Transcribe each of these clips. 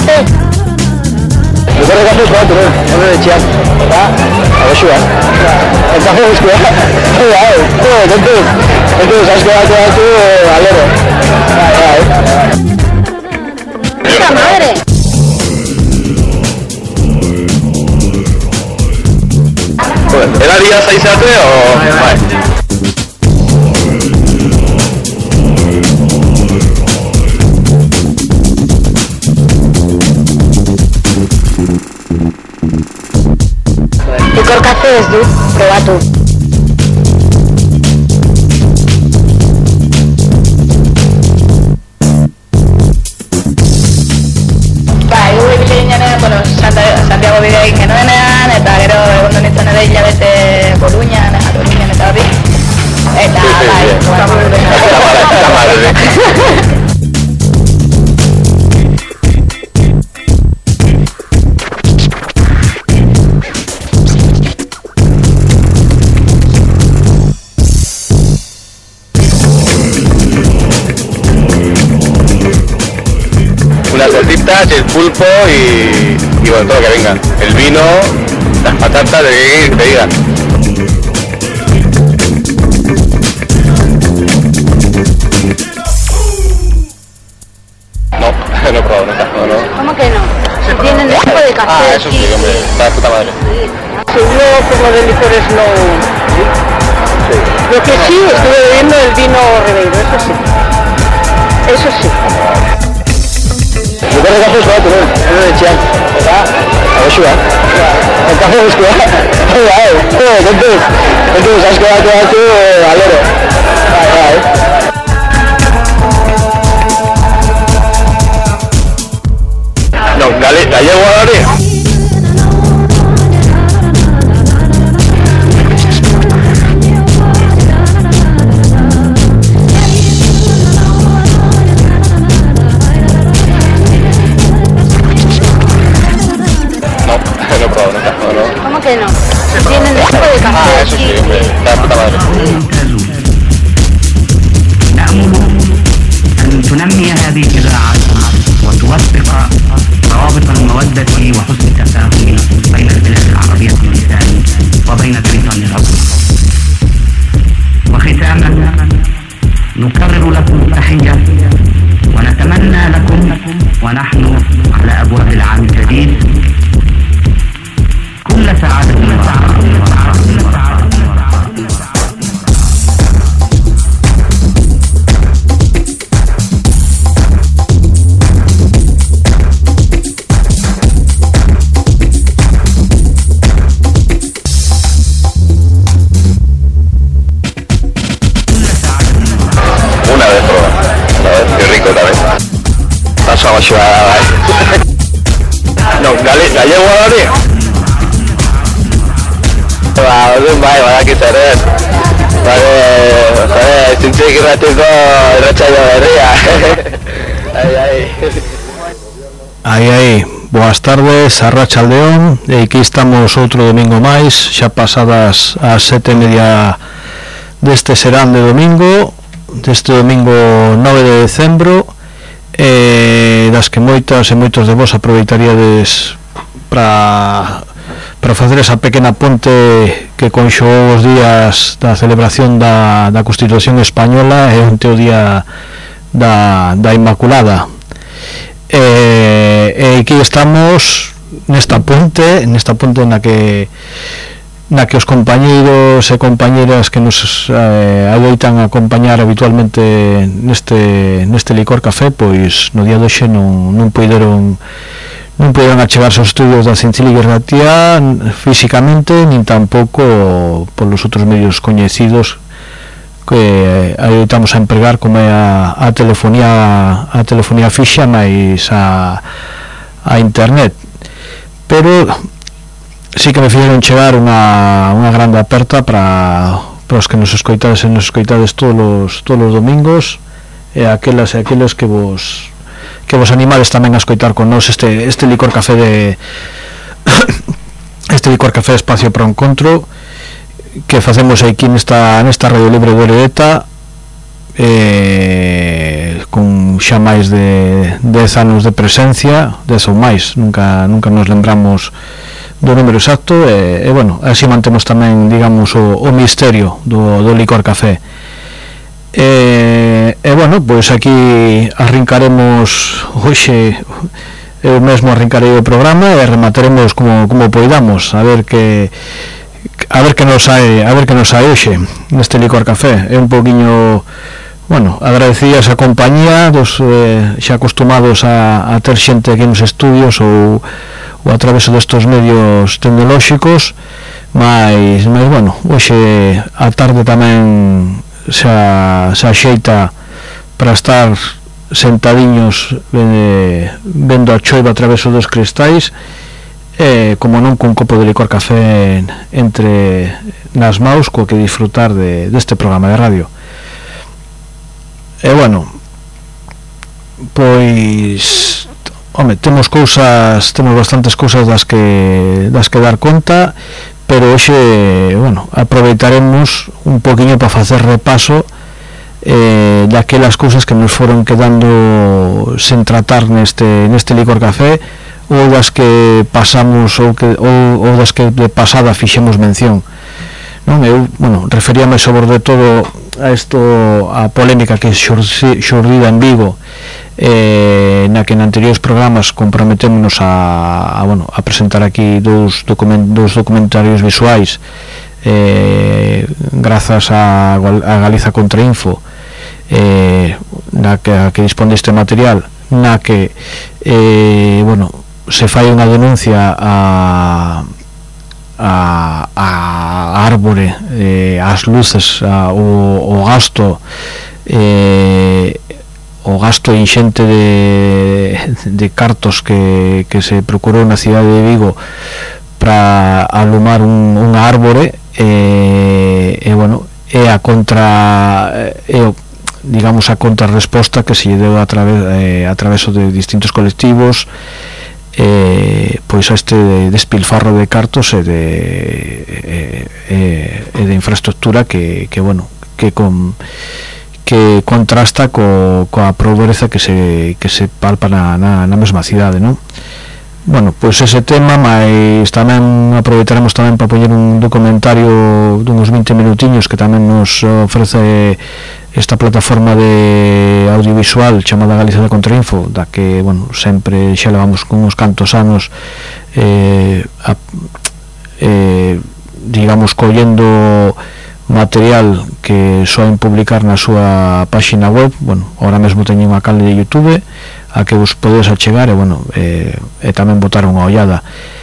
café? Licor de café 4, no de chiap. A ver, suba. El café es que entonces has quedado tú alero. ¡Puta madre! ¿Era día 6 a 3 o...? Vale. Licor café es dur, prueba tú. Santiago bideik genuenean, eta gero egon nintzen ere hilabete Coruñan, eta hori. Eta, unas tortitas, el pulpo y bueno, todo lo que venga. El vino, las patatas, de que te digan. No, no he probado nunca, no. ¿Cómo que no? Si tienen tipo de café. Ah, eso sí, hombre, está de puta madre. Yo como de licores no... Sí. Lo que sí, estuve bebiendo el vino Ribeiro, eso sí. Eso sí. Licor de café es 4, no de chiap. A ver, suba. El café es que entonces has quedado tú alero. No, gallego ahora. No he probado nunca, no. ¿Cómo que no? Si tienen tipo de café. Ah, eso sí, hombre, está de puta madre. نأمل أن تنمي هذه الزراعات وتوثق روابط المودة وحسن التفاهم بين البلاد العربية والإسلام وبين بريطانيا العظمى. وختاما نكرر لكم التحية ونتمنى لكم ونحن على أبواب العام الجديد كل سعادة Una vez probado. Qué rico también. Paso a llevar. No, gallego ahora. Vale, que seré. Vale, sentí que ratito racha Aí, boas tardes, Arratsaldeón, e aquí estamos outro domingo máis, xa pasadas as 7:30 deste serán de domingo, deste domingo 9 de decembro, das que moitas e moitos de vos aproveitaríades para facer esa pequena ponte que conxogou os días da celebración da Constitución Española e onte o día da Inmaculada. E aquí estamos nesta ponte na que os compañeiros e compañeras que nos adoitan a acompañar habitualmente neste licor café, pois no día de hoxe non puideron achegarse aos estudios da Cinciligue Ratia físicamente, nin tampouco polos outros medios coñecidos que adoitamos a empregar, como é a telefonía fixa máis a internet. Pero sí que me fixeron chegar unha grande aperta para os que nos escoitades e nos escoitades todos os domingos, e aquelas e aqueles que vos animades tamén a escoitar con nós este licor café este licor café de Espacio para o Encontro que facemos aquí nesta Radio Libre de Orereta, con xa máis de 10 anos de presencia, 10 ou máis, nunca nos lembramos do número exacto, e bueno, así mantemos tamén, digamos, o misterio do licor café. E bueno, pois aquí arrincaremos hoxe, eu mesmo arrincarei o programa e remataremos como poidamos, a ver que nos sai hoxe neste licor café. É un poquinho, bueno, agradecidas a compañía dos xa acostumados a ter xente aquí nos estudios ou a través destes medios tecnolóxicos, mas bueno, hoxe a tarde tamén xa axeita para estar sentadiños vendo a choiva a través dos cristais, como non cun copo de licor café entre nas maus, co que disfrutar deste programa de radio. E bueno, pois temos bastantes cousas das que dar conta, pero hoxe, bueno, aproveitaremos un poquinho para facer repaso daquelas cousas que nos foron quedando sen tratar neste licor café, ou das que pasamos ou das que de pasada fixemos mención, non? Eu, bueno, referíame sobre todo a polémica que xurdida en Vigo, na que en anteriores programas comprometémonos a presentar aquí dous documentarios visuais, grazas a Galiza Contrainfo, na que dispón deste material, na que se fai unha denuncia a árbore, as luces, o gasto inxente de cartos que se procurou na cidade de Vigo para alumar unha árbore, digamos a contrarresposta que se lle deu a través de distintos colectivos, pois a este despilfarro de cartos e de infraestructura que contrasta coa pobreza que se palpa na mesma cidade, non? Bueno, pois ese tema, mas tamén aproveitaremos tamén para poñer un documentario duns 20 minutiños que tamén nos ofrece esta plataforma de audiovisual chamada Galiza de Contrainfo, da que, bueno, sempre xa levamos con uns cantos anos digamos, collendo material que soen publicar na súa páxina web. Bueno, ahora mesmo teño unha canle de YouTube a que vos podedes achegar e tamén botar unha ollada.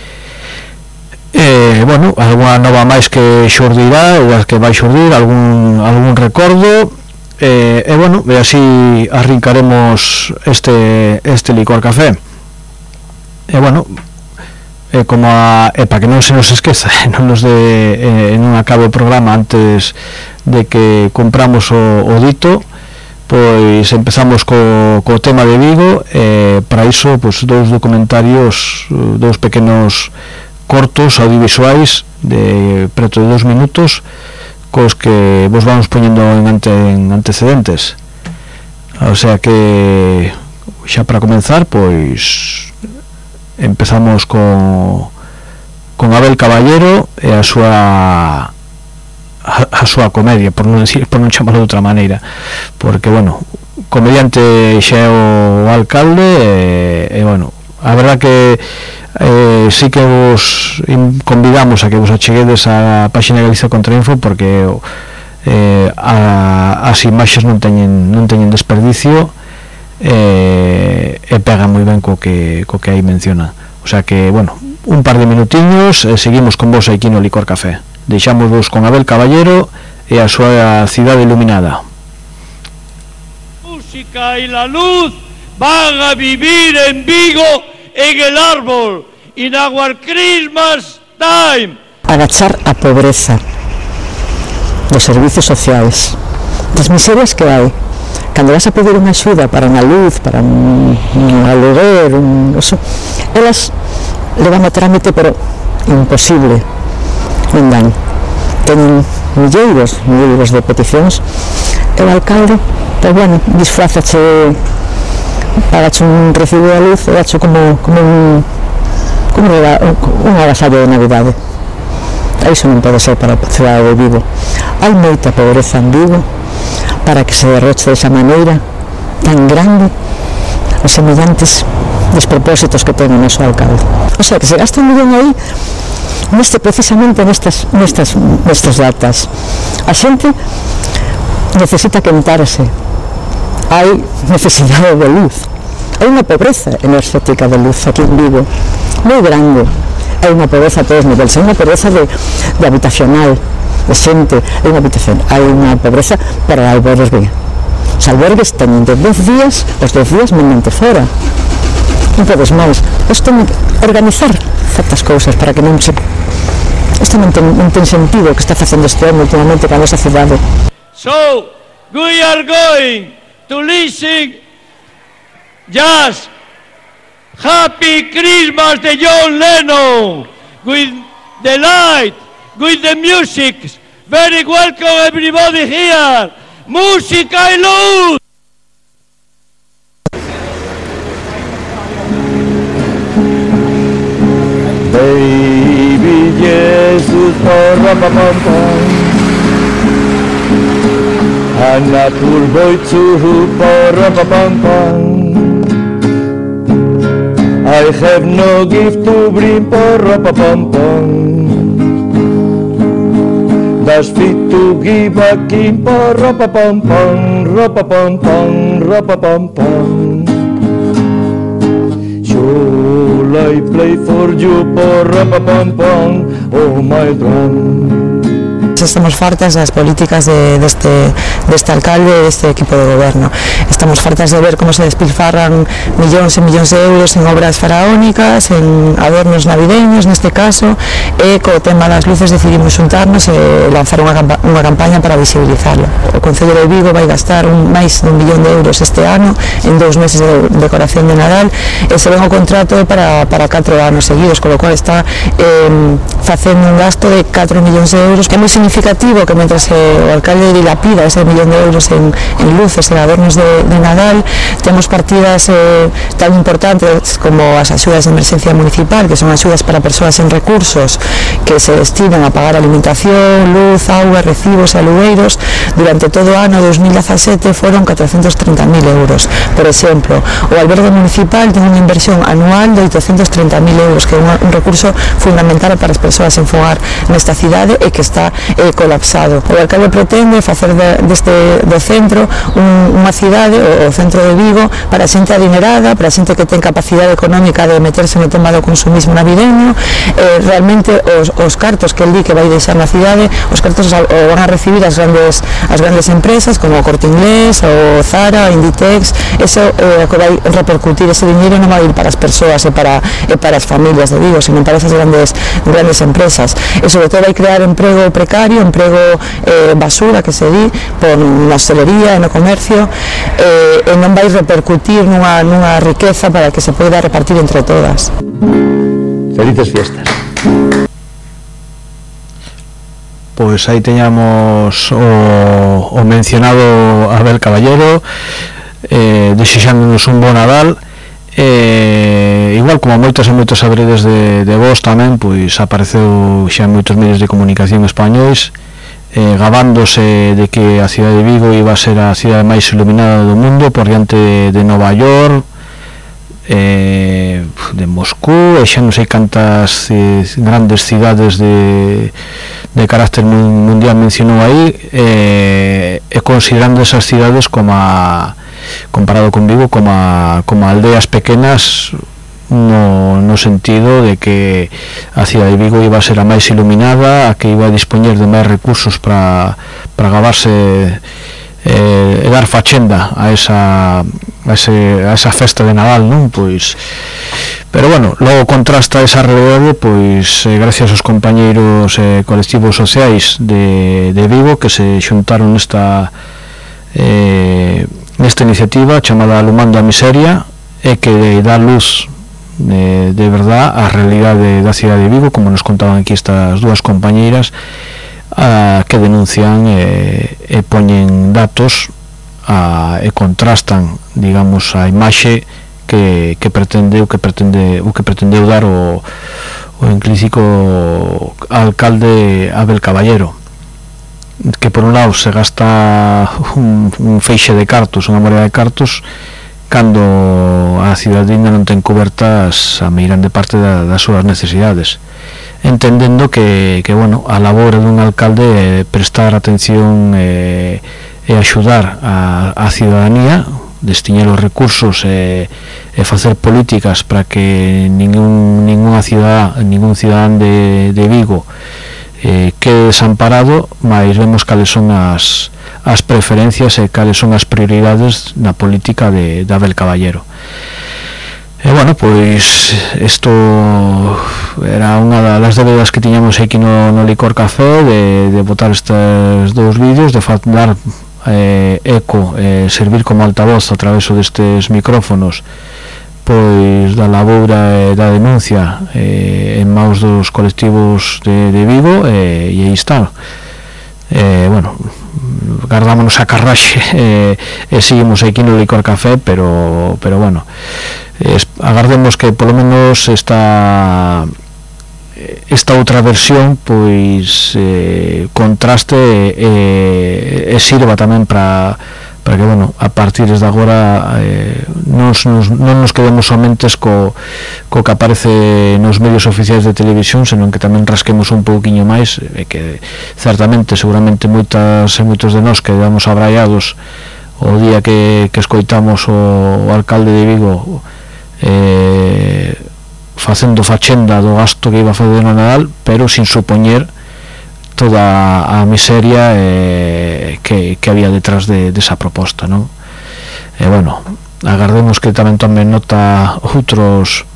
Bueno, alguna nova máis que xurdirá ou as que vai xurdir, algún recordo, bueno, e así arrincaremos este licor café. Bueno, como para que non se nos esqueza, non acabe o programa antes de que compramos o dito, pois empezamos co tema de Vigo. Para iso, pois, dous documentarios, dous pequenos cortos audiovisuais de preto de 2 minutos, cos que vos vamos poñendo en antecedentes. O sea que xa para comenzar, pois empezamos con Abel Caballero e a súa comedia, por non chamarlo de outra maneira, porque, bueno, comediante xa é o alcalde, e bueno, a verdad que sí que vos convidamos a que vos acheguedes a páxina de Galiza Contrainfo, porque as imaxes non teñen desperdicio, e pega moi ben co que aí menciona. O sea que, bueno, un par de minutiños e seguimos con vos aquí no Licor Café. Deixámosvos con Abel Caballero e a súa cidade iluminada. Música y la luz van a vivir en Vigo en el árbol. In our Christmas time. Agachar a pobreza dos servicios sociais, das miserias que hai. Cando vas a pedir unha axuda para unha luz, para un aluguer, elas levan o trámite, pero imposible. Non dan. Teñen milleiros de peticións e o alcalde pero bueno, disfrázache, pagache un recibo de luz e dacho como un agasallo de Navidade. Iso non pode ser para a cidade de Vigo. Hai moita pobreza en Vigo para que se derroche desa maneira tan grande os semellantes despropósitos que ten o noso alcalde. O sea, que se gasta un millón aí precisamente nestas datas. A xente necesita quentarse, hai necesidade de luz, hai unha pobreza enerxética de luz aquí en Vigo moi grande. Hai unha pobreza a todos os niveis, hai unha pobreza de habitacional, de xente, hai unha pobreza para albergues. Os albergues teñen de 10 días, os 10 días mandante fora. Non podes máis. Isto ten que organizar certas cousas para que non se... Isto non ten sentido que está facendo este ano últimamente para a nosa cidade. So, we are going to listen just Happy Christmas de John Lennon with the light, with the music. Very welcome everybody here. Música y luz. Baby Jesus, porra-pa-pam-pam, Anna Purboitsu, porra-pa-pam-pam, I have no gift to bring, porra-pa-pam-pam, Das fit to give a king, porra-pa-pam-pam, ra-pa-pam-pam, ra-pa-pam-pam. I play for you, porra-pa-pam-pam, oh my drum. Estamos fartas das políticas deste alcalde e deste equipo de goberno. Estamos fartas de ver como se despilfarran millóns e millóns de euros en obras faraónicas, en adornos navideños neste caso, e co tema das luces decidimos xuntarnos e lanzar unha campaña para visibilizarlo. O Concello de Vigo vai gastar máis de 1 millón de euros este ano en 2 meses de decoración de Nadal, e se ven o contrato para 4 anos seguidos, con lo cual está facendo un gasto de 4 millóns de euros, que é moi significativo que mentras o alcalde dilapida ese 1 millón de euros en luces e adornos de Nadal, temos partidas tan importantes como as axudas de emerxencia municipal, que son axudas para persoas sen recursos que se destinan a pagar alimentación, luz, auga, recibos e alugueiros. Durante todo o ano 2017 foron 430.000 euros. Por exemplo, o albergue municipal ten unha inversión anual de 830.000 euros, que é un recurso fundamental para as persoas en fogar nesta cidade e que está colapsado. O alcalde pretende facer do centro unha cidade, o centro de Vigo, para a xente adinerada, para a xente que ten capacidade económica de meterse no tema do consumismo navideño. Realmente os cartos que el di que vai deixar na cidade, os cartos o van a recibir as grandes empresas como o Corte Inglés, o Zara, o Inditex. Eso que vai repercutir, ese dinero non vai ir para as persoas e para as familias de Vigo, sino para esas grandes empresas. E sobre todo vai crear emprego precario, emprego basura, que se di, na hostelería e no comercio, e non vai repercutir nunha riqueza para que se poida repartir entre todas. Felices fiestas. Pois aí teñamos o mencionado Abel Caballero desexándonos un bo Nadal. Igual como moitas e moitos sabredes de vos tamén, pois apareceu xa en moitos medios de comunicación españois gabándose de que a cidade de Vigo iba a ser a cidade máis iluminada do mundo por diante de Nova York, de Moscú e xa non sei cantas grandes cidades de carácter mundial mencionou aí, e considerando esas cidades comparado con Vigo como aldeas pequenas, no sentido de que a cidade de Vigo iba a ser a máis iluminada, a que iba a dispoñer de máis recursos para gabarse e dar fachenda a esa festa de Nadal, non? Pois, pero bueno, logo contrasta esa realidade, pois gracias aos compañeiros colectivos sociais de Vigo que se xuntaron nesta iniciativa chamada Alumando a Miseria, e que dá luz de verdad a realidade da cidade de Vigo, como nos contaban aquí estas dúas compañeiras que denuncian e poñen datos e contrastan, digamos, a imaxe que pretendeu dar o enclísico alcalde Abel Caballero, que por un lado se gasta un feixe de cartos, unha morea de cartos, cando a cidade ainda non ten cobertas a meirande parte das súas necesidades, entendendo que bueno, a labor dun alcalde é prestar atención e axudar a cidadanía, destiñar os recursos e facer políticas para que ningún cidadán de Vigo quede desamparado, mas vemos cales son as preferencias e cales son as prioridades na política de Abel Caballero. E bueno, pois isto era unha das débredas que tiñamos aquí no Licor Café, de botar estes dous vídeos, de dar eco, servir como altavoz a través destes micrófonos, pois da laboura e da denuncia en maus dos colectivos de Vigo, e aí está. Bueno, guardámonos a carraxe e seguimos aquí no Licor Café, pero bueno, agardemos que polo menos esta outra versión pois contraste e sirva tamén para que, bueno, a partir de agora non nos quedemos somente co que aparece nos medios oficiais de televisión, senón que tamén rasquemos un pouquiño máis, e que certamente, seguramente moitos de nós quedamos abraiados o día que escoitamos o alcalde de Vigo facendo fachenda do gasto que iba a fazer no Nadal, pero sin supoñer toda a miseria que había detrás desa proposta, non? E bueno, agardemos que tamén tomen nota outros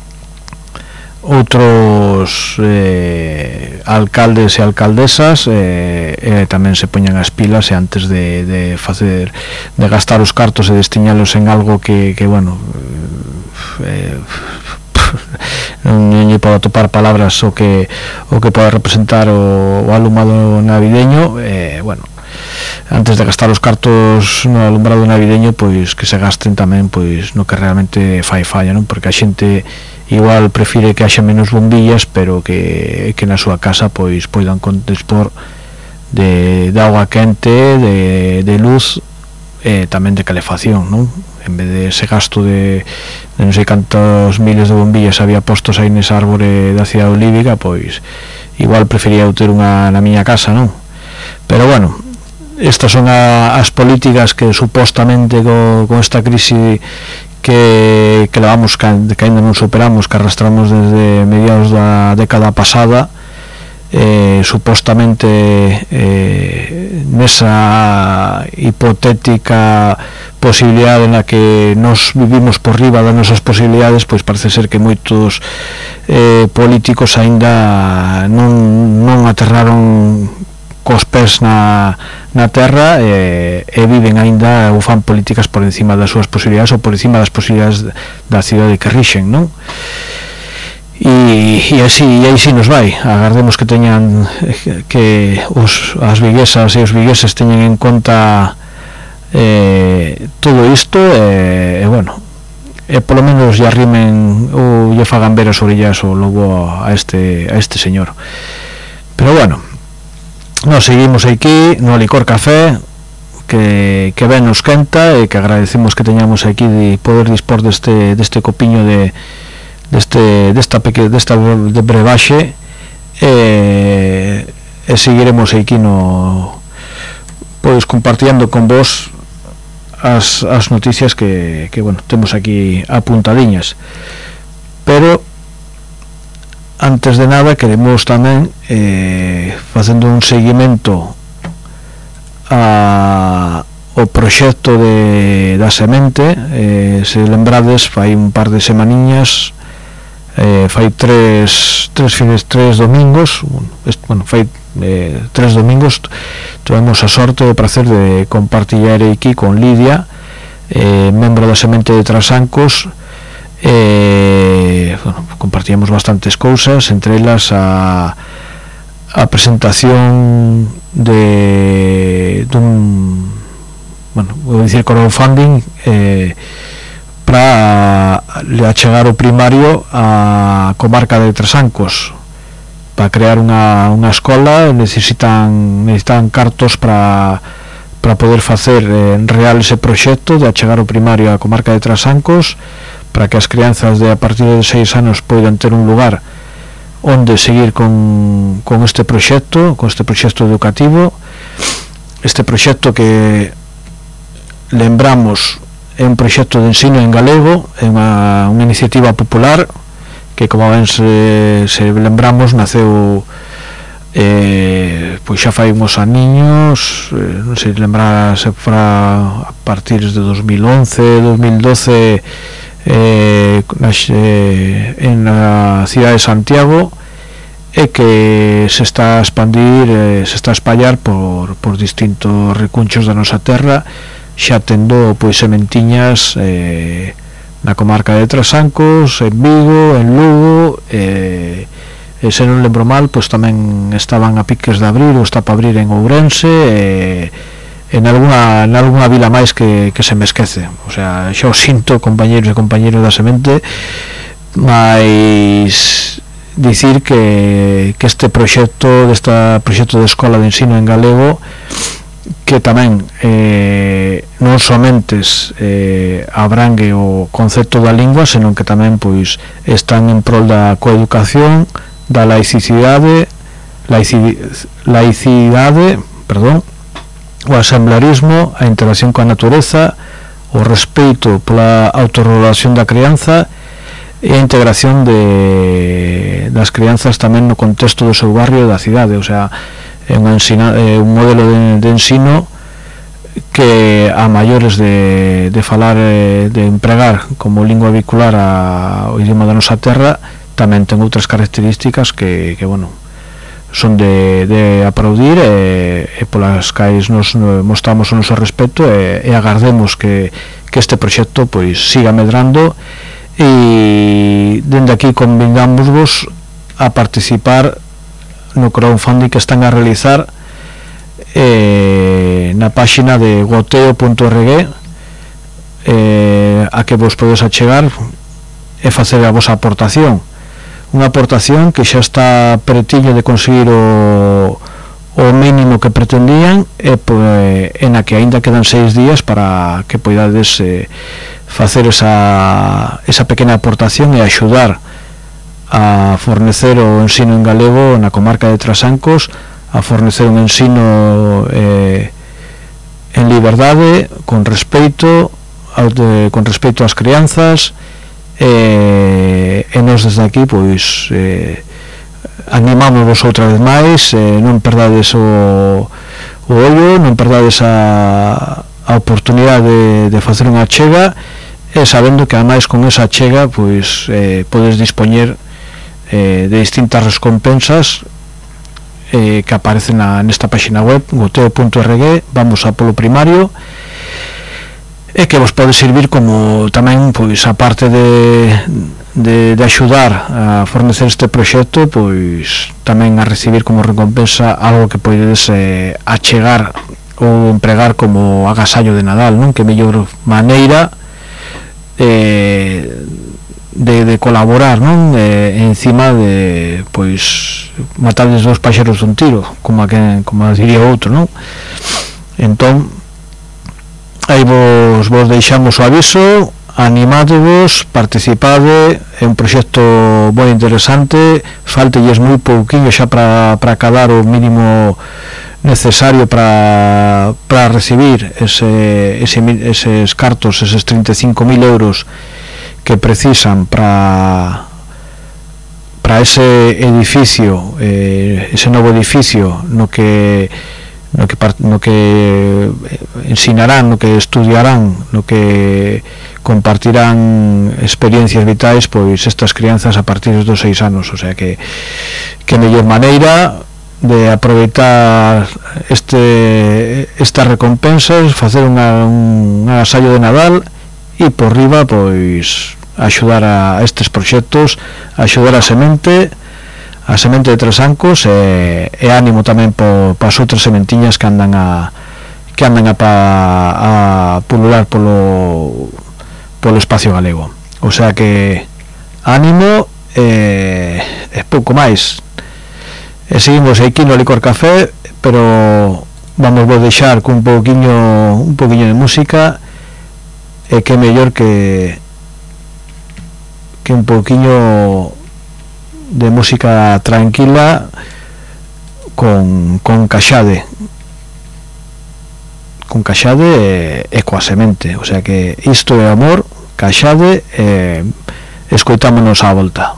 alcaldes e alcaldesas, e tamén se poñan as pilas, e antes de gastar os cartos e destiñalos en algo que bueno, non lle podo atopar palabras o que pode representar o alumbrado navideño. Bueno, antes de gastar os cartos no alumbrado navideño, pois que se gasten tamén pois no que realmente fai falla, non? Porque a xente igual prefire que haxa menos bombillas, pero que na súa casa pois poidan dispor de auga quente, de luz, tamén de calefacción, non? En vez de ese gasto de non sei cantos miles de bombillas había postos aí nesa árbore da cidade olívica, pois igual prefería eu ter unha na miña casa, non? Pero bueno, estas son as políticas que supostamente con esta crise que levamos, que ainda non superamos, que arrastramos desde mediados da década pasada, supostamente nesa hipotética posibilidade na que nos vivimos por riba das nosas posibilidades, pois parece ser que moitos políticos aínda non aterraron cos pés na terra, e viven aínda ou fan políticas por encima das súas posibilidades ou por encima das posibilidades da cidade que rixen, non? E así nos vai. Agardemos que teñan as viguesas e os vigueses teñen en conta todo isto, e bueno, e polo menos lle arrimen ou lle fagan ver as orillas o lobo a este señor. Pero bueno, nos seguimos aquí no Licor Café, que ben nos quenta, e que agradecemos que teñamos aquí de poder dispor deste copiño desta brebaxe, e seguiremos aquí pois compartindo con vos as noticias que bueno, temos aquí apuntadiñas. Pero antes de nada queremos tamén facendo un seguimento ao proxecto da semente. Se lembrades, fai un par de semaniñas, fai tres domingos, fai 3 domingos tuvemos a sorte e o prazer de compartillar aquí con Lidia, membro da semente de Trasancos. Compartíamos bastantes cousas, entre elas a presentación dun bueno, vou dicir crowdfunding, para achegar o primario á comarca de Trasancos. Para crear unha escola necesitan cartos para poder facer real ese proxecto de achegar o primario á comarca de Trasancos, para que as crianzas de a partir de 6 anos poidan ter un lugar onde seguir con este proxecto educativo. Este proxecto que lembramos é un proxecto de ensino en galego, é unha iniciativa popular que, como ben se lembramos, naceu pois xa fai uns aniños, non sei lembrar se fora a partir de 2011, 2012, en a cidade de Santiago, e que se está a expandir, se está a espallar por distintos recunchos da nosa terra, xa tendo pois sementiñas na comarca de Trasancos, en Vigo, en Lugo, e se non lembro mal, pois tamén estaban a piques de abrir, ou está para abrir en Ourense, en algunha vila máis que se me esquece. O sea, xa o sinto, compañeros e compañeros da semente, mas dicir que este proxecto de escola de ensino en galego, que tamén non somente abrangue o concepto da lingua, senón que tamén pois están en prol da coeducación, da laicidade, o asemblarismo, a interacción coa natureza, o respeito pola autorregulación da crianza e a integración das crianzas tamén no contexto do seu barrio e da cidade. O sea, é un modelo de ensino que a maiores de falar, de empregar como lingua vehicular o idioma da nosa terra, tamén ten outras características que bueno, son de aplaudir, e polas cais nos mostramos o noso respeto, e agardemos que este proxecto pois siga medrando, e dende aquí convidamos-vos a participar no crowdfunding que están a realizar na páxina de goteo.org, a que vos podes achegar e facer a vosa aportación, unha aportación que xa está pretiño de conseguir o mínimo que pretendían, e na que aínda quedan 6 días para que poidades facer esa pequena aportación e axudar a fornecer o ensino en galego na comarca de Trasancos, a fornecer un ensino en liberdade, con respeito ás crianzas, e nos desde aquí pois animámosvos outra vez máis, non perdades o ollo, non perdades a oportunidade de facer unha achega, e sabendo que ademais con esa achega pois podes dispoñer de distintas recompensas que aparecen nesta página web goteo.org. Vamos a polo primario, e que vos pode servir como tamén, pois, a parte de axudar a fornecer este proxecto, pois tamén a recibir como recompensa algo que podedes achegar ou empregar como agasallo de Nadal, non? Que mellor maneira de colaborar, non? Encima de, pois, matarles dos paxeros dun tiro, como diría outro, non? Entón, aí vos deixamos o aviso, animádevos, participade, é un proxecto moi interesante, faltelles moi pouquiño xa para acabar o mínimo necesario para recibir eses cartos, eses 35.000 euros que precisan para ese edificio, ese novo edificio no que ensinarán, no que estudiarán, no que compartirán experiencias vitais, pois estas crianzas a partir dos 6 anos. O sea que mellor maneira de aproveitar estas recompensas, facer un agasallo de Nadal, e por riba pois axudar a estes proxectos, axudar a semente de Trasancos, e ánimo tamén para as outras sementiñas que andan andan a pulular polo espacio galego. O sea que ánimo, e pouco máis. E seguimos aquí no Licor Café, pero vamos a deixar cun pouquiño de música, e que mellor que un pouquiño de música tranquila con Caxade e coa semente. O sea que isto é amor, Caxade, escoitámonos á volta.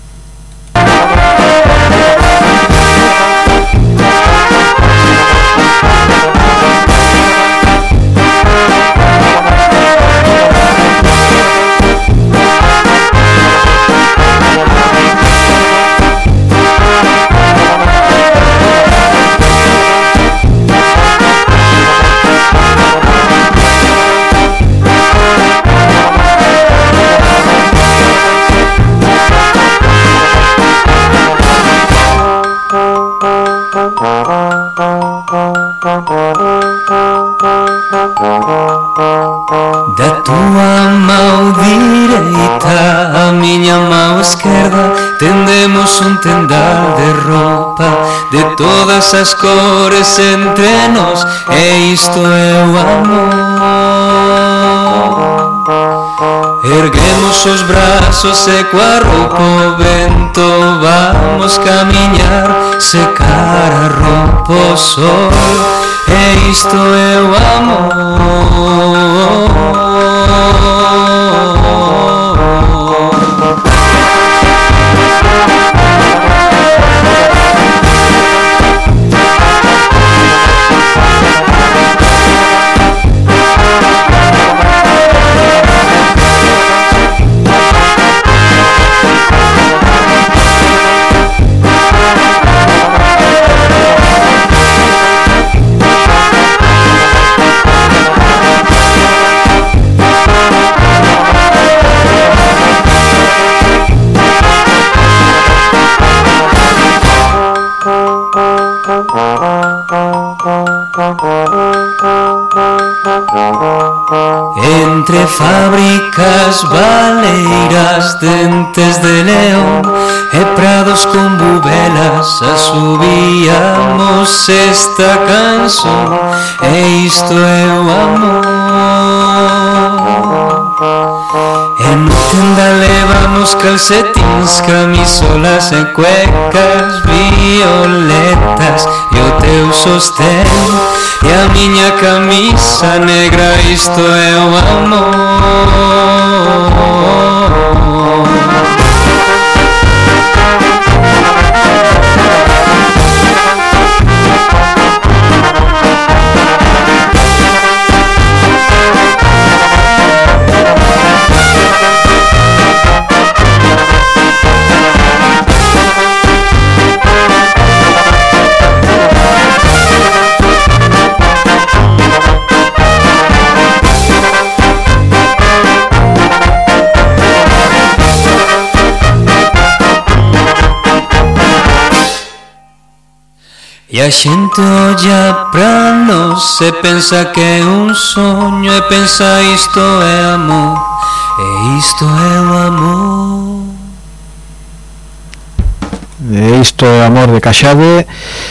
Da tua mão direita a minha mão esquerda tendemos um tendal de roupa de todas as cores entre nós, e isto é o amor. Erguemos os braços e coa roupa o vento vamos caminhar, secar a roupa o sol, e isto é o amor. Entre fábricas, baleiras, dentes de león e prados con bubelas asubíamos esta canción, e isto é o amor. En tenda levamos calcetins, camisolas e cuecas violetas e o teu sostén e a miña camisa negra, isto é o amor. E a xente olla pra nós e pensa que é un soño, e pensa isto é amor, e isto é o amor. E isto é amor de Caxade,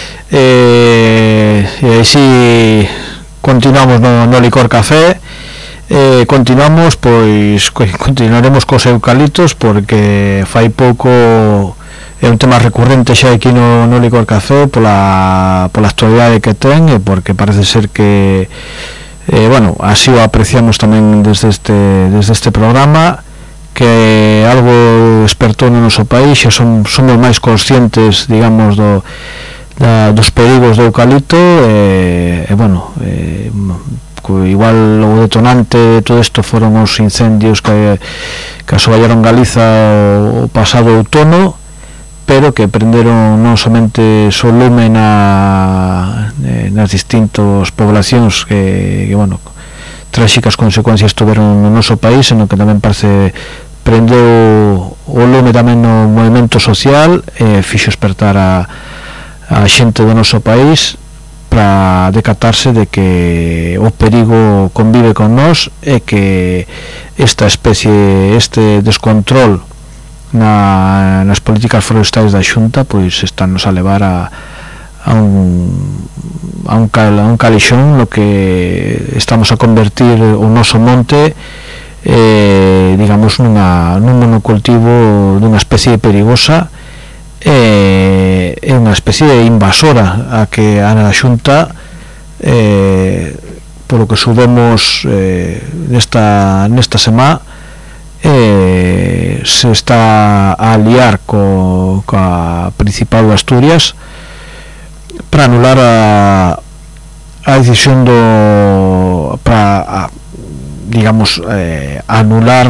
e así continuamos no Licor Café. Continuamos, pois continuaremos cos eucaliptos, porque fai pouco é un tema recurrente xa aquí no Licor Café pola actualidade que ten, e porque parece ser que bueno, así o apreciamos tamén desde este programa, que algo despertou no noso país, xa somos máis conscientes, digamos, dos perigos do eucalipto, e bueno, igual o detonante de todo isto foron os incendios que asollaron Galiza o pasado outono, pero que prenderon non somente o lume nas distintas poblacións que bueno, tráxicas consecuencias tuveron no noso país, senón que tamén parece prendeu o lume tamén no movimento social, fixo espertar a xente do noso país, para decatarse de que o perigo convive con nós e que esta especie, este descontrol nas políticas forestais da Xunta pois estános a levar a un calixón no que estamos a convertir o noso monte digamos nun monocultivo dunha especie perigosa e unha especie de invasora a que a Xunta polo que subemos nesta semana se está a aliar coa Principado de Asturias para anular a decisión digamos anular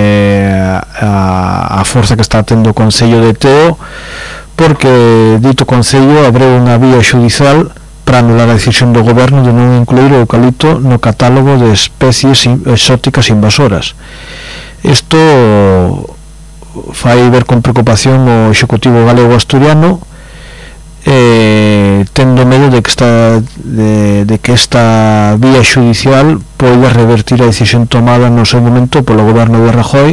a forza que está tendo o Concello de Teo, porque dito Concello abriu unha vía xudicial para anular a decisión do goberno de non incluir o eucalipto no catálogo de especies exóticas invasoras. Isto fai ver con preocupación o Executivo galego asturiano, tendo medo de que esta vía xudicial poida revertir a decisión tomada no seu momento polo goberno de Rajoy,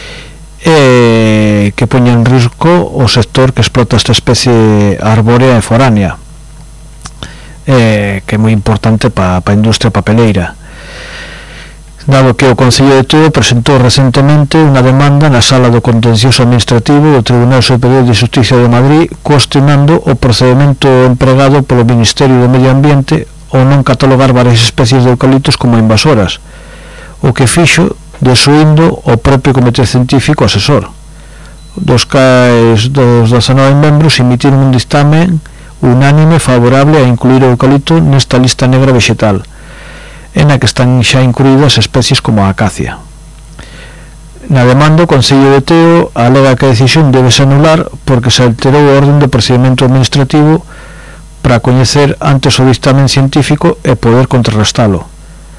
que poña en risco o sector que explota esta especie arbórea e foránea, que é moi importante para a industria papeleira, dado que o Concello de Teo presentou recentemente unha demanda na Sala do Contencioso Administrativo do Tribunal Superior de Xusticia de Madrid, cuestionando o procedimento empregado polo Ministerio do Medio Ambiente ao non catalogar varias especies de eucaliptos como invasoras, o que fixo desuindo o propio Comité Científico Asesor. Dos 19 membros emitiron un dictamen unánime favorable a incluir o eucalipto nesta lista negra vegetal, en a que están xa incluídas especies como a acacia. Na demanda, o Concello de Teo alega que a decisión debe se anular porque se alterou o orden do procedimento administrativo para coñecer antes o dictamen científico e poder contrarrestalo.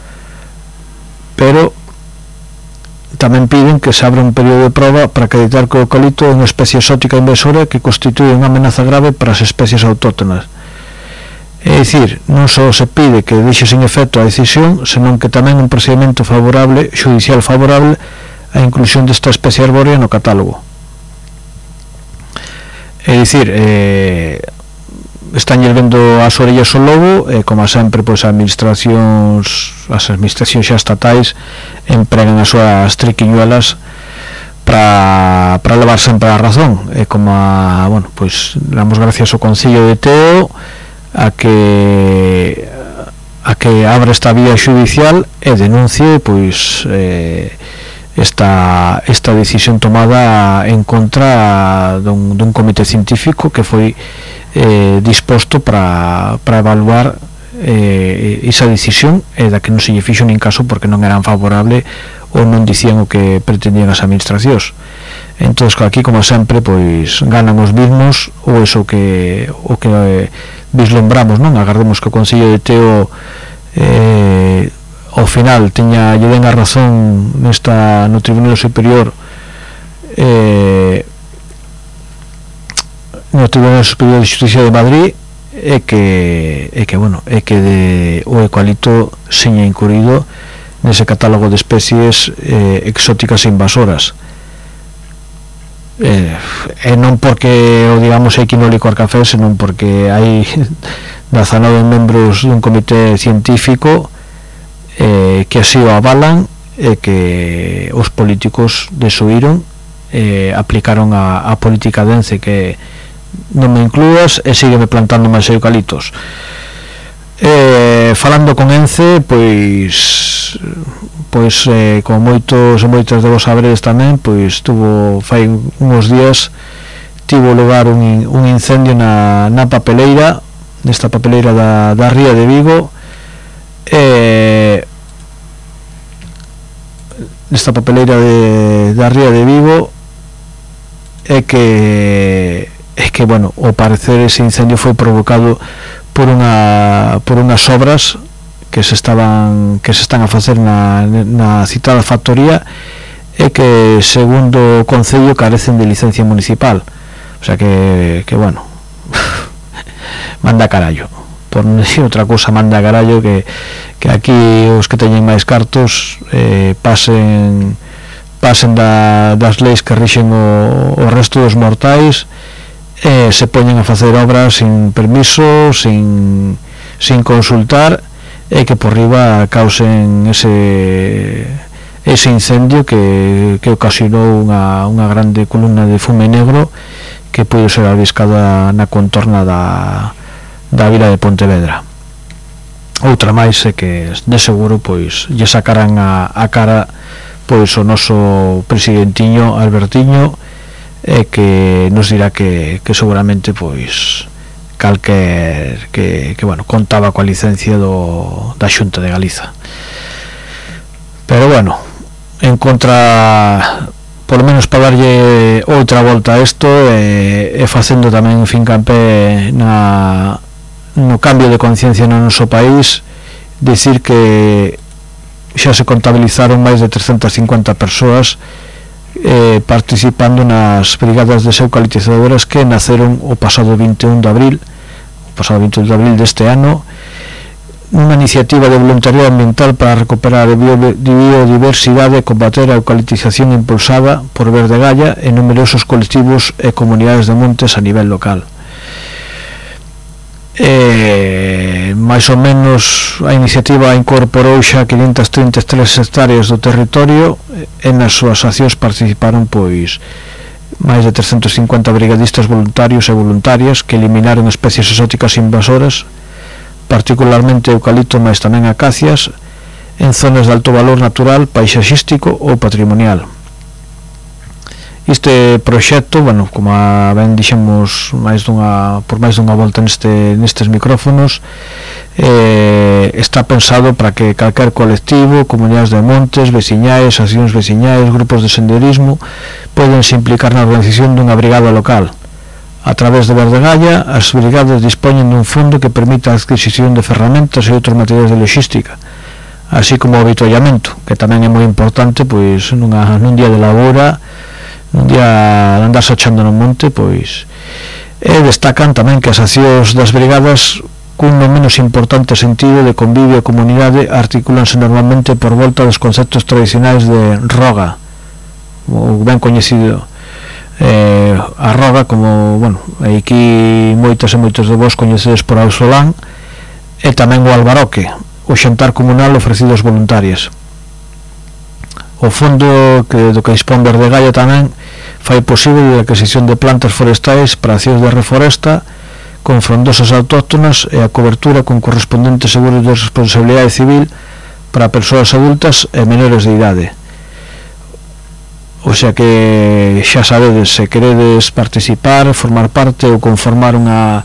Pero tamén piden que se abra un período de proba para acreditar que o eucalipto é unha especie exótica invasora que constitúe unha amenaza grave para as especies autóctonas. É dicir, non só se pide que deixe sin efecto a decisión, senón que tamén un procedimento favorable, xudicial favorable, a inclusión desta especie arbórea no catálogo. É dicir, están vendo as orellas ao lobo, e como sempre, pois as administracións xa estatais empregan as súas triquiñuelas para levar sempre a razón, e como pois damos gracias ao Concello de Teo a que abra esta vía xudicial e denuncie pois esta decisión tomada en contra dun comité científico que foi disposto para evaluar esa decisión, e da que non se lle fixo nin caso porque non eran favorable ou non dicían o que pretendían as administracións. Entón, aquí, como sempre, pois ganan os mismos, ou eso que vislumbramos, non? Agardemos que o Concello de Teo ao final lle den a razón no Tribunal Superior no Tribunal Superior de Xusticia de Madrid, e que o eucalipto seña incluído nese catálogo de especies exóticas e invasoras, e non porque o digamos equinólico al café, senón porque hai 19 membros dun comité científico que así o avalan, e que os políticos desuíron, aplicaron a política de ENCE, que non me inclúas e sígueme plantando máis eucaliptos. Falando con ENCE, pois como moitos e moitas de vos saberedes tamén, pois fai uns días tivo lugar un incendio na papeleira, nesta papeleira da Ría de Vigo, nesta papeleira da Ría de Vigo, é que ao parecer ese incendio foi provocado por unhas obras que se están a facer na citada factoría, e que segundo o Concello carecen de licencia municipal, o sea que manda carallo, por non dicir outra cousa, manda carallo que aquí os que teñen máis cartos pasen das leis que rixen o resto dos mortais, se poñen a facer obras sin permiso, sin consultar, e que por riba causen ese incendio que ocasionou unha grande columna de fume negro que puido ser aviscada na contorna da vila de Pontevedra. Outra máis é que de seguro pois lle sacarán a cara pois o noso presidentiño Albertiño, que nos dirá que seguramente pois calquer que bueno, contaba coa licencia da Xunta de Galiza. Pero bueno, en contra, por lo menos para darlle outra volta a isto, e facendo tamén fincampé no cambio de conciencia no noso país, dicir que xa se contabilizaron máis de 350 persoas participando nas brigadas deseucaliptizadoras que naceron o pasado 21 de abril deste ano, unha iniciativa de voluntariado ambiental para recuperar a biodiversidade e combater a eucaliptización impulsada por Verde Gaia e numerosos colectivos e comunidades de montes a nivel local. Mais ou menos a iniciativa incorporou xa 533 hectáreas do territorio, e nas súas accións participaron pois máis de 350 brigadistas voluntarios e voluntarias que eliminaron especies exóticas invasoras, particularmente eucalipto, mas tamén acacias, en zonas de alto valor natural, paisaxístico ou patrimonial. Este proxecto, bueno, como ben dixemos por máis dunha volta nestes micrófonos, está pensado para que calquer colectivo, comunidades de montes, veciñais, accións veciñais, grupos de senderismo poden se implicar na organización dunha brigada local. A través de Verde Gaia, as brigadas dispoñen dun fondo que permite a adquisición de ferramentas e outros materiais de logística, así como o avituallamento, que tamén é moi importante pois nun día de labora, un día de andarse achando no monte, pois destacan tamén que as accións das brigadas cun non menos importante sentido de convivio e comunidade articulanse normalmente por volta dos conceptos tradicionais de roga, o ben coñecido a roga, como, bueno, aquí moitas e moitos de vos coñecedes por Ausolán, e tamén o albaroque, o xantar comunal ofrecido aos voluntarios. O fondo do que dispón Verde Gaia tamén fai posible a adquisición de plantas forestais para accións de reforesta con frondosas autóctonas e a cobertura con correspondentes seguros de responsabilidade civil para persoas adultas e menores de idade. O sea que xa sabedes, se queredes participar, formar parte ou conformar unha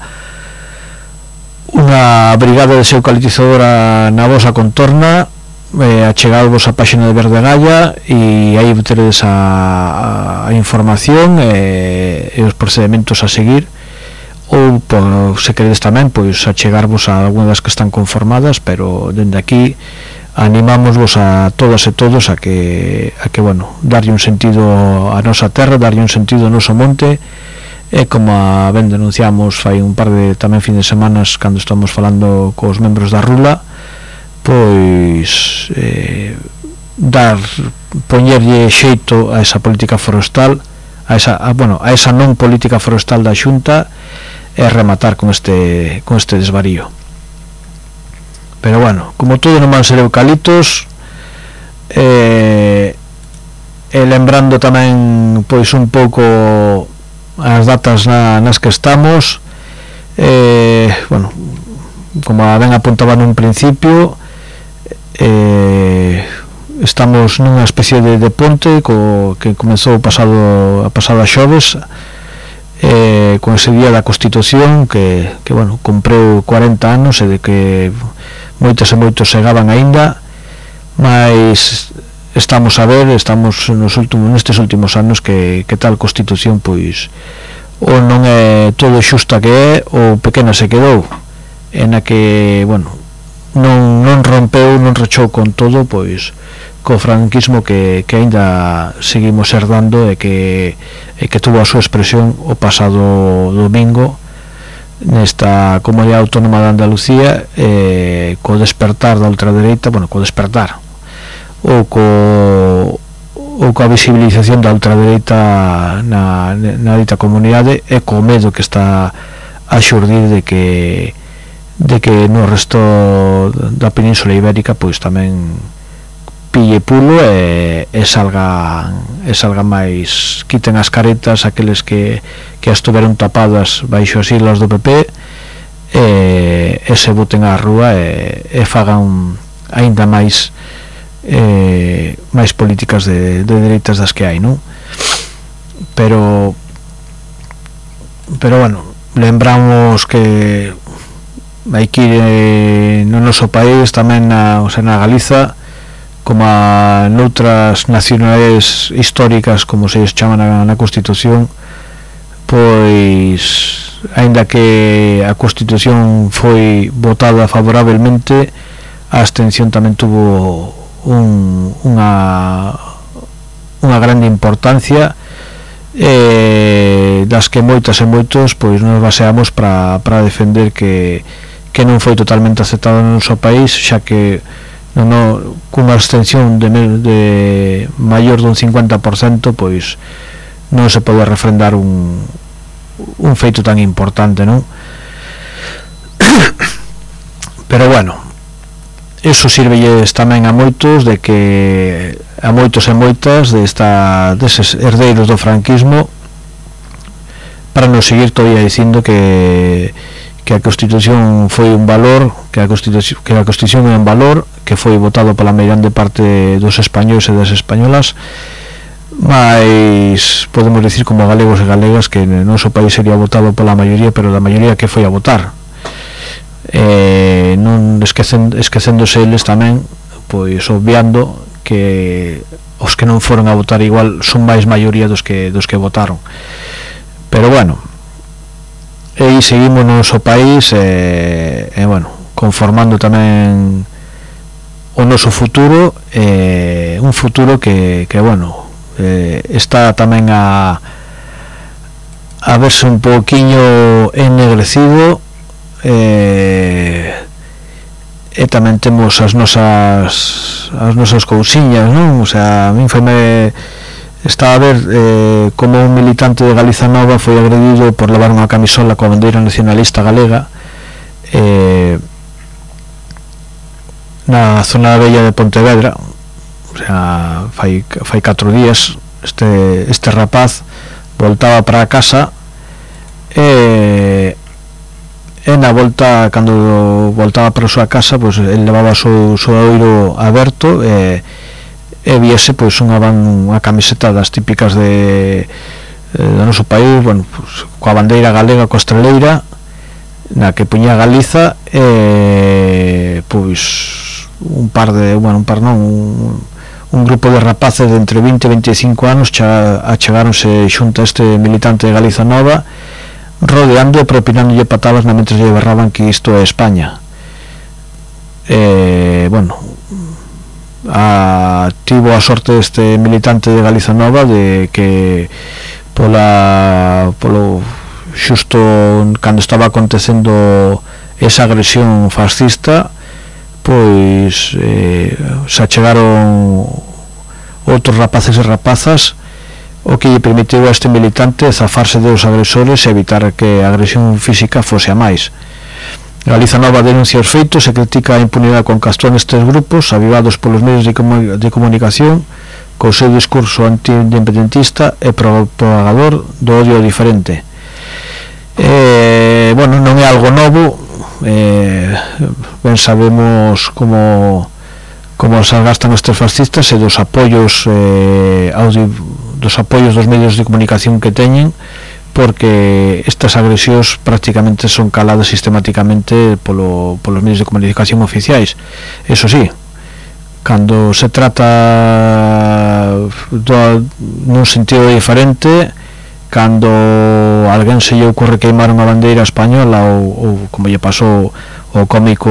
brigada deseucaliptizadora na vosa contorna, achegadvos a página de Verde Gaia e aí teredes a información e os procedementos a seguir, ou se queredes tamén pois achegarvos a algunhas que están conformadas, pero dende aquí animámosvos a todas e todos a que bueno, darlle un sentido a nosa terra, darlle un sentido ao noso monte, e como ben denunciamos fai un par de tamén fin de semanas cando estamos falando cos membros da Rula, pois poñerlle xeito a esa política forestal, a esa non política forestal da Xunta, e rematar con este desvarío. Pero bueno, como todo non van ser eucaliptos, e lembrando tamén pois un pouco as datas nas que estamos, bueno, como ben apuntaba nun principio, estamos nunha especie de ponte que comezou a pasada xoves, con ese día da Constitución que bueno, comprou 40 anos e de que moitas e moitos segaban aínda, mas estamos nestes últimos anos que tal Constitución pois ou non é todo xusta que é, ou pequena se quedou, en a que, bueno, non rompeu, non rechou con todo pois co franquismo que aínda seguimos herdando e que tuvo a súa expresión o pasado domingo nesta comunidade autónoma de Andalucía, co despertar da ultradereita, bueno, co despertar ou coa visibilización da ultradereita na dita comunidade, e co medo que está a xurdir de que no resto da Península Ibérica pois tamén pille pulo e salga máis, quiten as caretas aqueles que estuveron tapadas baixo as siglas do PP, e se boten á rúa e fagan aínda máis políticas de dereitas das que hai, non? Pero bueno, lembramos que hai que ir no noso país tamén na Galiza, como noutras nacionalidades históricas, como se chama na Constitución, pois aínda que a Constitución foi votada favorablemente, a abstención tamén tuvo unha grande importancia, das que moitas e moitos pois nos baseamos para defender que non foi totalmente aceptado no noso país, xa que cunha abstención de maior dun 50%, pois non se pode refrendar un feito tan importante, non? Pero bueno, eso sirvelles tamén a moitos e moitas deses herdeiros do franquismo, para non seguir todavía dicindo que a Constitución foi un valor, que a Constitución é un valor que foi votado pola meirande parte dos españois e das españolas, mas podemos dicir como galegos e galegas que no noso país sería votado pola maioría, pero da maioría que foi a votar, non esquecéndose eles tamén, pois obviando que os que non foron a votar igual son máis maioría dos que votaron. Pero bueno, e seguimos no noso país, bueno, conformando tamén o noso futuro, un futuro que bueno, está tamén a verse un poquinho ennegrecido, e tamén temos as nosas cousiñas, non? O sea, a min estaba a ver como un militante de Galiza Nova foi agredido por levar unha camisola coa bandeira nacionalista galega na zona bella de Pontevedra. O sea, fai 4 días este rapaz voltaba para a casa, e na volta, cando voltaba para a súa casa, pois ele levaba o seu oiro aberto, e viese pois unha camiseta das típicas do noso país, bueno, pois, coa bandeira galega, coa estreleira na que puña Galiza, e pois un grupo de rapaces de entre 20 e 25 anos achegáronse xunto a este militante de Galiza Nova, rodeando e propinándolle patadas mentre lle berraban que isto é España. Bueno, tivo a sorte este militante de Galiza Nova de que polo xusto cando estaba acontecendo esa agresión fascista, pois se achegaron outros rapaces e rapazas, o que lle permitiu a este militante zafarse dos agresores e evitar que a agresión física fose a máis. Galiza Nova denuncia os feitos e critica a impunidade con que actúan estes grupos avivados polos medios de comunicación co seu discurso anti-independentista e propagador do odio diferente. Bueno, non é algo novo, ben sabemos como se gastan estes fascistas e dos apoios dos medios de comunicación que teñen, porque estas agresións prácticamente son caladas sistemáticamente polos medios de comunicación oficiais. Eso sí, cando se trata nun sentido diferente, cando alguén se lle ocorre queimar unha bandeira española, ou como lle pasou o cómico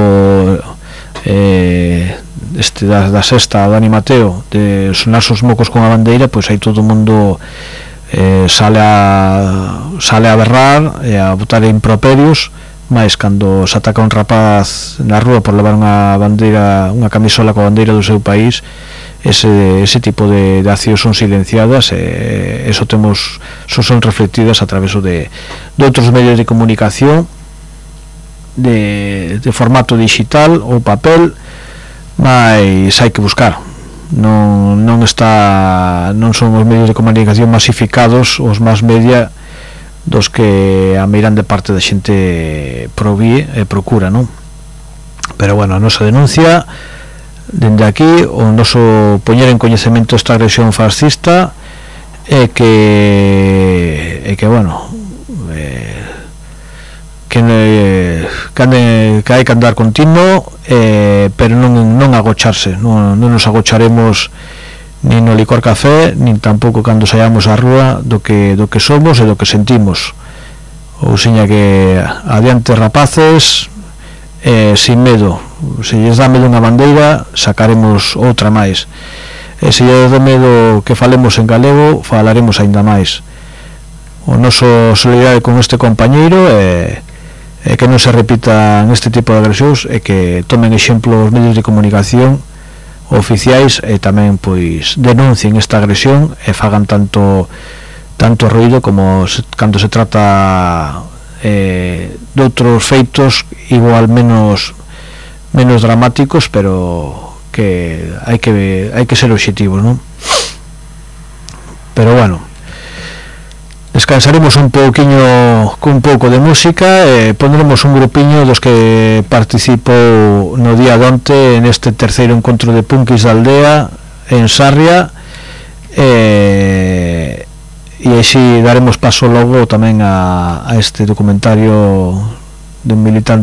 da Sexta, Dani Mateo, de sonar os mocos con a bandeira, pois aí todo o mundo sale a berrar e a botar improperios máis cando se ataca un rapaz na rúa por levar unha camisola coa bandeira do seu país, ese tipo de accións son silenciadas, eso son reflectidas a través de outros medios de comunicación de formato digital ou papel, mas hai que buscar. Non son os medios de comunicación masificados, os más media, dos que a miran de parte da xente provie e procura, non? Pero bueno, a nosa denuncia dende aquí, o noso poñer en coñecemento esta agresión fascista é que bueno, que hai que andar continuo, pero non agocharse, non nos agocharemos nin no licor café, nin tampouco cando saíamos á rúa do que somos e do que sentimos. Ou seña que adiante rapaces, sin medo. Se lles dá medo unha bandeira, sacaremos outra máis, e se lles dá medo que falemos en galego, falaremos aínda máis. O noso solidaridade con este compañeiro é que non se repitan este tipo de agresións, e que tomen exemplo os medios de comunicación oficiais e tamén pois denuncien esta agresión e fagan tanto ruido como cando se trata de outros feitos igual menos dramáticos, pero que hai que ser obxectivos, non? Pero bueno, descansaremos un pouquiño cun pouco de música e pondremos un grupiño dos que participou no día de onte neste terceiro encontro de punkis da aldea en Sarria, e así daremos paso logo tamén a este documentario deste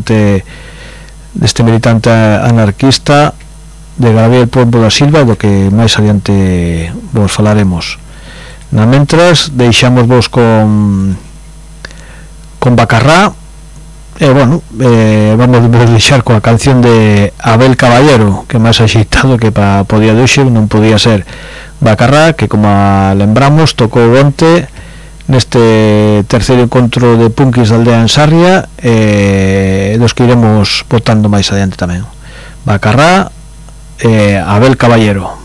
militante anarquista de Gabriel Pombo da Silva, do que máis adiante vos falaremos. Na mentras deixamos vos con Bacarrá, e bueno, vamos deixar coa canción de Abel Caballero, que máis axeitado que para o día de hoxe non podía ser. Bacarrá, que como lembramos tocou onte neste terceiro encontro de punkis da aldea en Sarria, e dos que iremos votando máis adiante tamén. Bacarrá e Abel Caballero.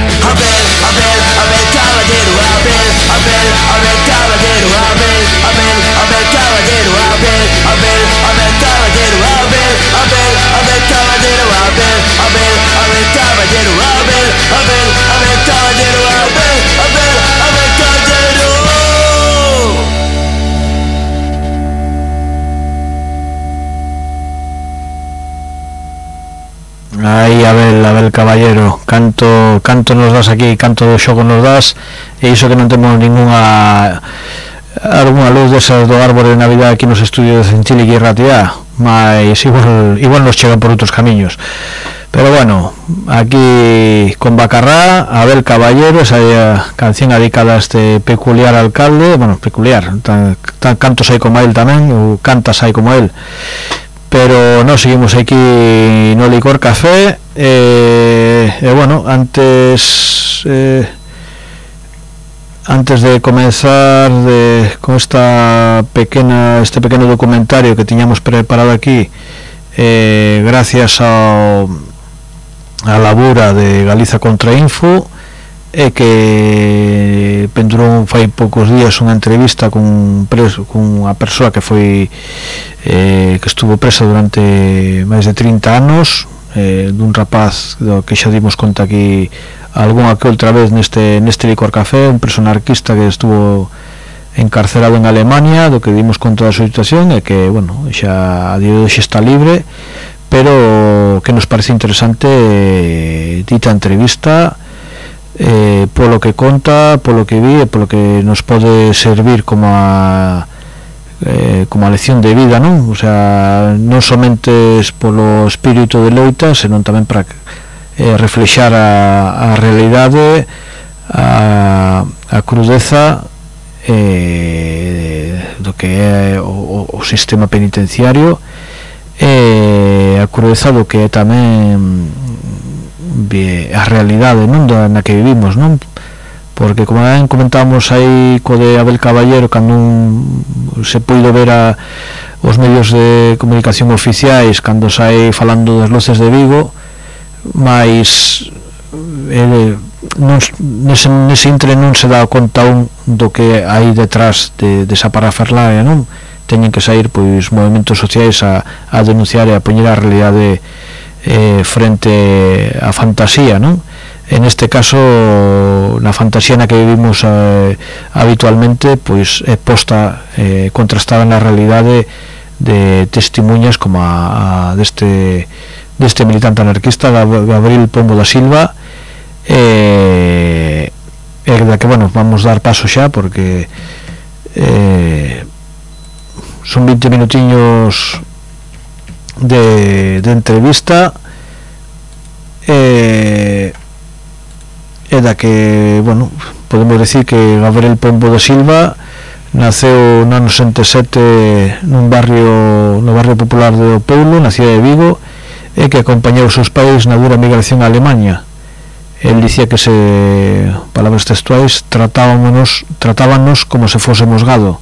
Abel Caballero, Abel Caballero, Abel Abel Caballero, canto nos das aquí, canto do xogo nos das, e iso que non temos algunha luz desas do árbore de Navidad aquí nos estudios de Centile e Ratia, mas igual nos chegan por outros camiños. Pero bueno, aquí con Bacarrá, Abel Caballero, esa canción dedicada a este peculiar alcalde, bueno, peculiar, tan cantos hai como él tamén, ou cantas hai como él. Pero no, seguimos aquí no Licor Café, bueno, antes de comenzar con este pequeño documentario que teníamos preparado aquí, gracias a labura de Galiza Contrainfo, que pendurou fai poucos días unha entrevista con unha persoa que foi que estuvo presa durante máis de 30 anos, dun rapaz do que xa dimos conta aquí algunha que outra vez neste Licor Café, un preso anarquista que estuvo encarcelado en Alemania, do que dimos conta da súa situación, e que, bueno, xa a día de hoxe está libre, pero que nos parece interesante dita entrevista, polo que conta, polo que vi e polo que nos pode servir como a lección de vida, non? O sea, non somente polo espírito de loita, senón tamén para reflexar a realidade, a crudeza do que é o sistema penitenciario, a crudeza do que é tamén a realidade, non, na que vivimos, non? Porque como ben comentábamos aí co de Abel Caballero, cando se puido ver os medios de comunicación oficiais cando sai falando das luces de Vigo, mas nese intre non se dá conta do que hai detrás desa parafernalia, non? Teñen que sair pois movimentos sociais a denunciar e a poñer a realidade frente á fantasía, non? En este caso, na fantasía na que vivimos habitualmente, pois é posta contrastada na realidade de testemunhas como a deste militante anarquista Gabriel Pombo da Silva, e da que, bueno, vamos dar paso xa porque son 20 minutiños de entrevista, e da que, bueno, podemos decir que Gabriel Pombo da Silva naceu no ano 67 no barrio popular do Poulo, na cidade de Vigo, e que acompañou os seus pais na dura migración a Alemania. El dicía que palabras textuais, tratábanos como se fósemos gado.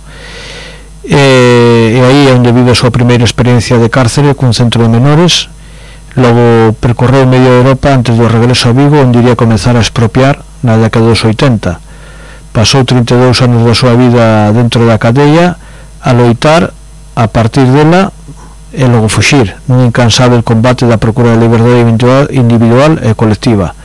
E aí é onde vive a súa primeira experiencia de cárcere cun centro de menores. Logo percorreu medio Europa antes do regreso a Vigo, onde iría comenzar a expropiar na década dos 80. Pasou 32 anos da súa vida dentro da cadeia a loitar a partir dela e logo fuxir nun incansável combate da procura de liberdade individual e colectiva.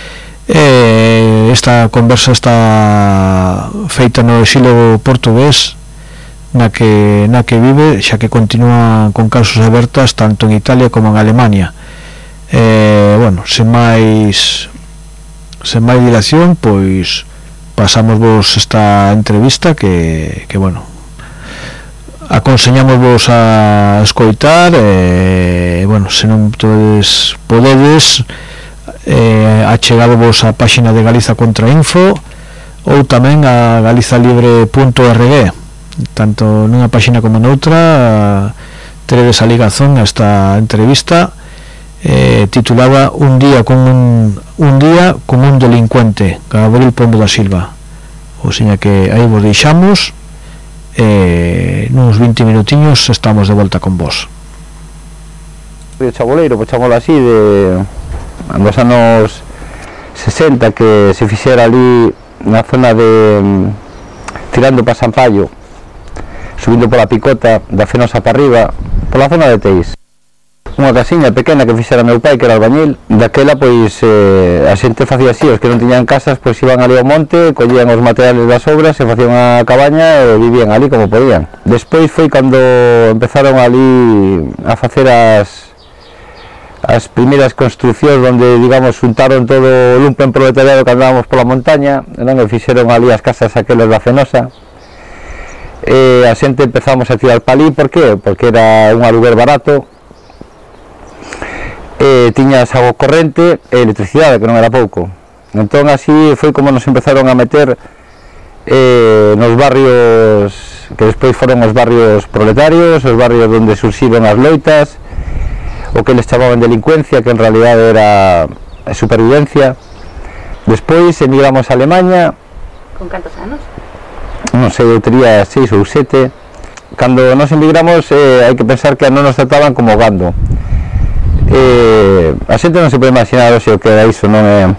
Esta conversa está feita no exilio portugués na que vive, xa que continúa con casos abertas tanto en Italia como en Alemania. Bueno, sen máis dilación, pois pasamos vos esta entrevista que bueno, aconseñamos vos a escoitar, bueno, se non podedes achegado vos a páxina de Galiza Contrainfo ou tamén a galizalibre.org, tanto nunha páxina como noutra teredes a ligazón a esta entrevista titulada Un día con un delincuente, Gabriel Pombo da Silva. O seña que aí vos deixamos, nuns 20 minutiños estamos de volta con vos. O chaboleiro, pues chamalo así, dos anos 60, que se fixera ali na zona de tirando para Sampaio, subindo pola picota da Fenosa para arriba, pola zona de Teis. Unha casiña pequena que fixera meu pai, que era albañil. Daquela, pois, a xente facía así, os que non tiñan casas, pois iban ali ao monte, collían os materiales das obras, se facían unha cabaña e vivían ali como podían. Despois foi cando empezaron ali a facer as primeiras construcións onde, digamos, xuntaron todo o lumpen proletariado que andábamos pola montaña, non? E fixeron ali as casas aquelas da Fenosa. A xente empezamos a tirar palí, por qué? Porque era un aluguer barato, tiñas agua corrente e electricidade, que non era pouco. Entón así foi como nos empezaron a meter nos barrios que despois foron os barrios proletarios, os barrios onde surxiron as loitas, o que les chamaban delincuencia, que en realidad era supervivencia. Despois emigramos a Alemanha. Con cantos anos? Non sei, eu tería 6 ou 7. Cando nos emigramos hai que pensar que non nos trataban como gando. A xente non se pode imaginar o que era iso, non é?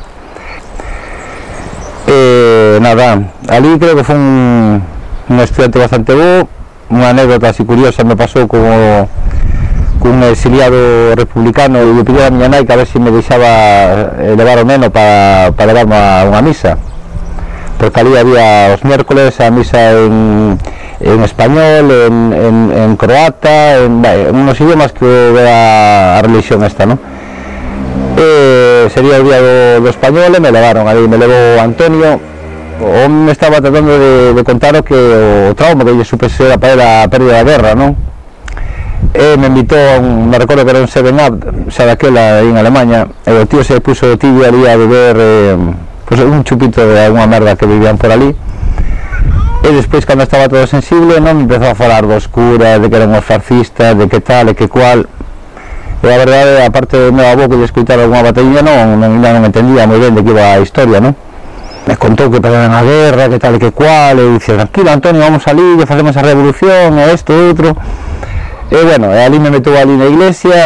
Nada, ali creo que foi un estudiante bastante bo. Unha anécdota así curiosa me pasou como cun exiliado republicano, e eu pidí a miña nai que a ver se me deixaba levar o neno para levarme a unha misa, porque ali había os miércoles a misa en español, en croata, en unos idiomas que era a religión esta, non? Sería o día do español e me levaron ali, me levou Antonio. O me estaba tratando de contar o que o trauma que lle supese a pérdida da guerra, non? Me invitó a me recordo que era un 7-up, xa daquela en Alemanha, e o tío se puso o tibio ali a beber pues un chupito de alguna merda que vivían por ali. E despois, cando estaba todo sensible, non me empezou a falar dos curas, de que eran os fascistas, de que tal e que cual. E a verdade, aparte do meu avó que lle escoitara alguna batalliña, non entendía moi ben de que iba a historia, non? Me contou que pagaban a guerra, que tal e que cual, e dixo, tranquilo Antonio, vamos ali, lle facemos a revolución, e isto e outro. E bueno, ali me metou ali na iglesia,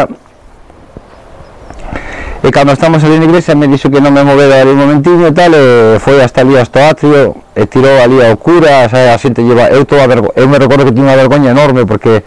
e cando estamos ali na iglesia me dixo que non me movera ali un momentiño e tal, e foi hasta ali hasta o atrio, e tirou ali ao cura, a xente lleva, eu me recordo que tiña unha vergoña enorme porque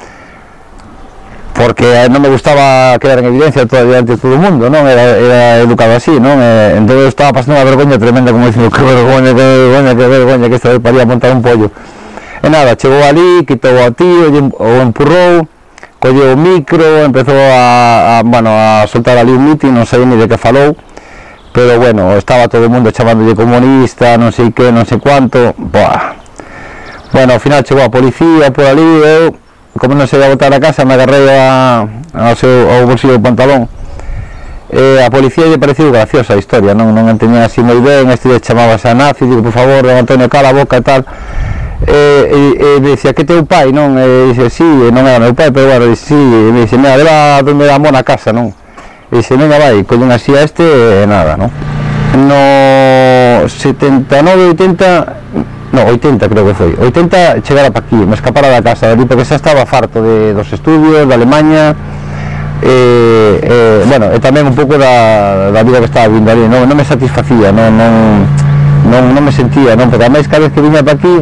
non me gustaba quedar en evidencia diante de todo o mundo, non? Era educado así, non? Entón eu estaba pasando unha vergoña tremenda, como dicindo, que vergoña, que esta vez paría montar un pollo. E nada, chegou ali, quitou ao tío, o empurrou, colleu o micro, empezou a soltar ali un mitin, non sei ni de que falou, pero bueno, estaba todo o mundo chamándolle comunista, non sei que, non sei cuánto. Bueno, ao final chegou a policía por ali, eu, como non se ia botar a casa, me agarrei ao bolsillo do pantalón. A policía lle pareceu graciosa a historia, non entendía así moi ben, este chamábase a nazi, digo, por favor, don Antonio, cala a boca e tal. E me dicía, que teu pai, non? E dice, sí, non era meu pai, pero bueno, dice, sí, e me dice, mira, leva donde era mona a casa, non? E dice, venga, vai, collen así a este e nada, non? No 79, 80, no, 80 creo que foi, 80 chegara pa aquí, me escapara da casa, porque xa estaba farto dos estudios, da Alemanha, bueno, e tamén un pouco da vida que estaba vindo ali, non me satisfacía, non me sentía, non? Porque ademais cada vez que viña pa aquí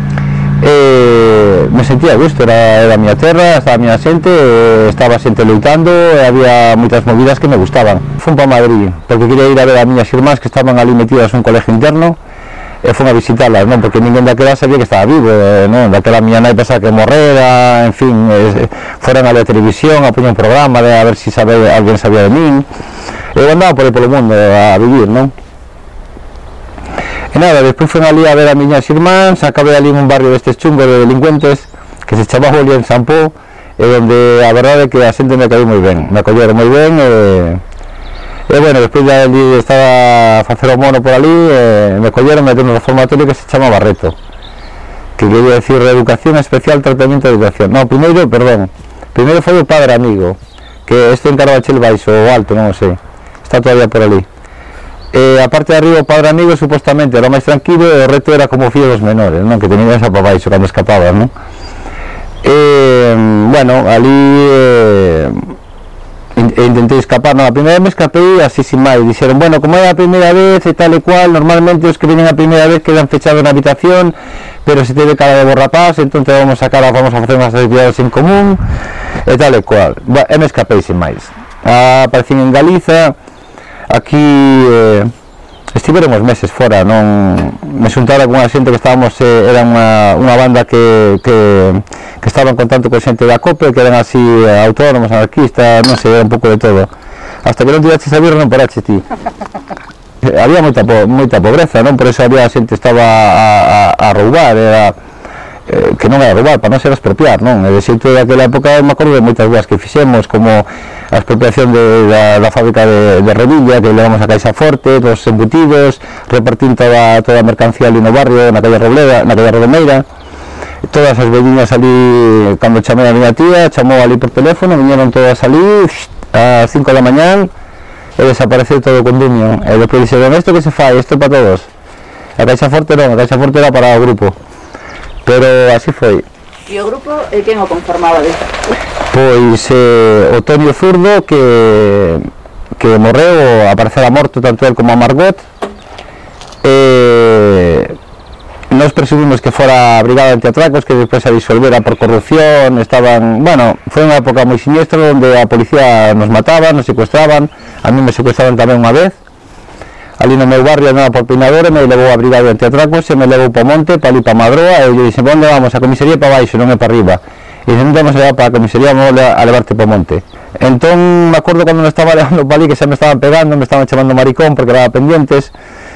me sentía a gusto, era a miña terra, estaba a miña xente, estaba xente loitando, e había moitas movidas que me gustaban. Fun para Madrid, porque quería ir a ver a miñas irmás que estaban ali metidas nun colegio interno, e fun a visitarlas, non? Porque ninguén daquela sabía que estaba vivo, non? Daquela miña nai pensaba que morrera, en fin, foran a la televisión, a poñer un programa de a ver se alguén sabía de min. Eu andaba por aí polo mundo a vivir, non? E nada, despois fui ali a ver a miñas irmáns, acabei ali en un barrio destes chungos de delincuentes que se chamaba Olien Sampó, e onde a verdade é que a xente me caí moi ben, me acolleron moi ben, e bueno, despois de ali estaba a facer o mono por ali, me colleron metendo no reformatorio que se chama Barreto, que quería decir Reeducación Especial Tratamiento de Educación. No, primeiro foi o Padre Amigo, que isto en Carabanchel baixo, o alto, non o sei, está todavía por ali. A parte de arriba o Padre Amigo supostamente era máis tranquilo, e o reto era como Fío dos Menores, non? Que tenían esa para baixo cando escapabas, non? Bueno, ali intentei escapar, non, a primeira vez me escapei así sin máis, dixeron, bueno, como é a primeira vez e tal e cual, normalmente os que vienen a primeira vez quedan fechados na habitación, pero se te ve cara de borrapás, entón te vamos a sacar, vamos a facer unhas actividades en común e tal e cual. Bueno, me escapei sin máis. Aparecín en Galiza. Aquí estivéramos meses fora, non me xuntara con unha xente que estábamos, era unha banda que que estaban contando con xente da COPE, que eran así autónomos, anarquistas, non sei, era un pouco de todo. Hasta que non tiraches a birra non paraches ti. Había moita pobreza, non? Por eso había xente estaba a roubar, era que non era roubar, para non ser expropiar, non? E de xeito daquela época me acordo de moitas cousas que fixemos, como a expropiación da fábrica de Revilla, que levamos a Caixa Forte, dos embutidos, repartindo toda a mercancía ali no barrio, na calle Robleda, na calle Rodomeira. Todas as veciñas ali, cando chamei a miña tía, chamou ali por teléfono, viñeron todas ali a 5 da mañán e desapareceu todo o condumio. E depois dixeron, isto que se fai, isto para todos. A Caixa Forte non, a Caixa Forte era para o grupo. Pero así foi. E o grupo, quen o conformaba disto? Pois o Tonio Zurdo, que morreu, aparecera morto tanto el como a Margot. Nos presumimos que fora a Brigada Antiatracos, que despois se disolvera por corrupción, estaban, bueno, foi unha época moi siniestra onde a policía nos mataba, nos secuestraban, a mí me secuestraban tamén unha vez, ali no meu barrio andaba por Peinador, me levou a Brigada Antiatracos, e me levou para o monte, para ali para Madroa, e eu dixen, onde vamos? A comisaría para baixo, non é para arriba, e dixen, non vamos a levar para a comisaría, vamos a levarte para o monte. Entón, me acordo cando me estaba levando para ali, que xa me estaban pegando, me estaban chamando maricón, porque era pendientes,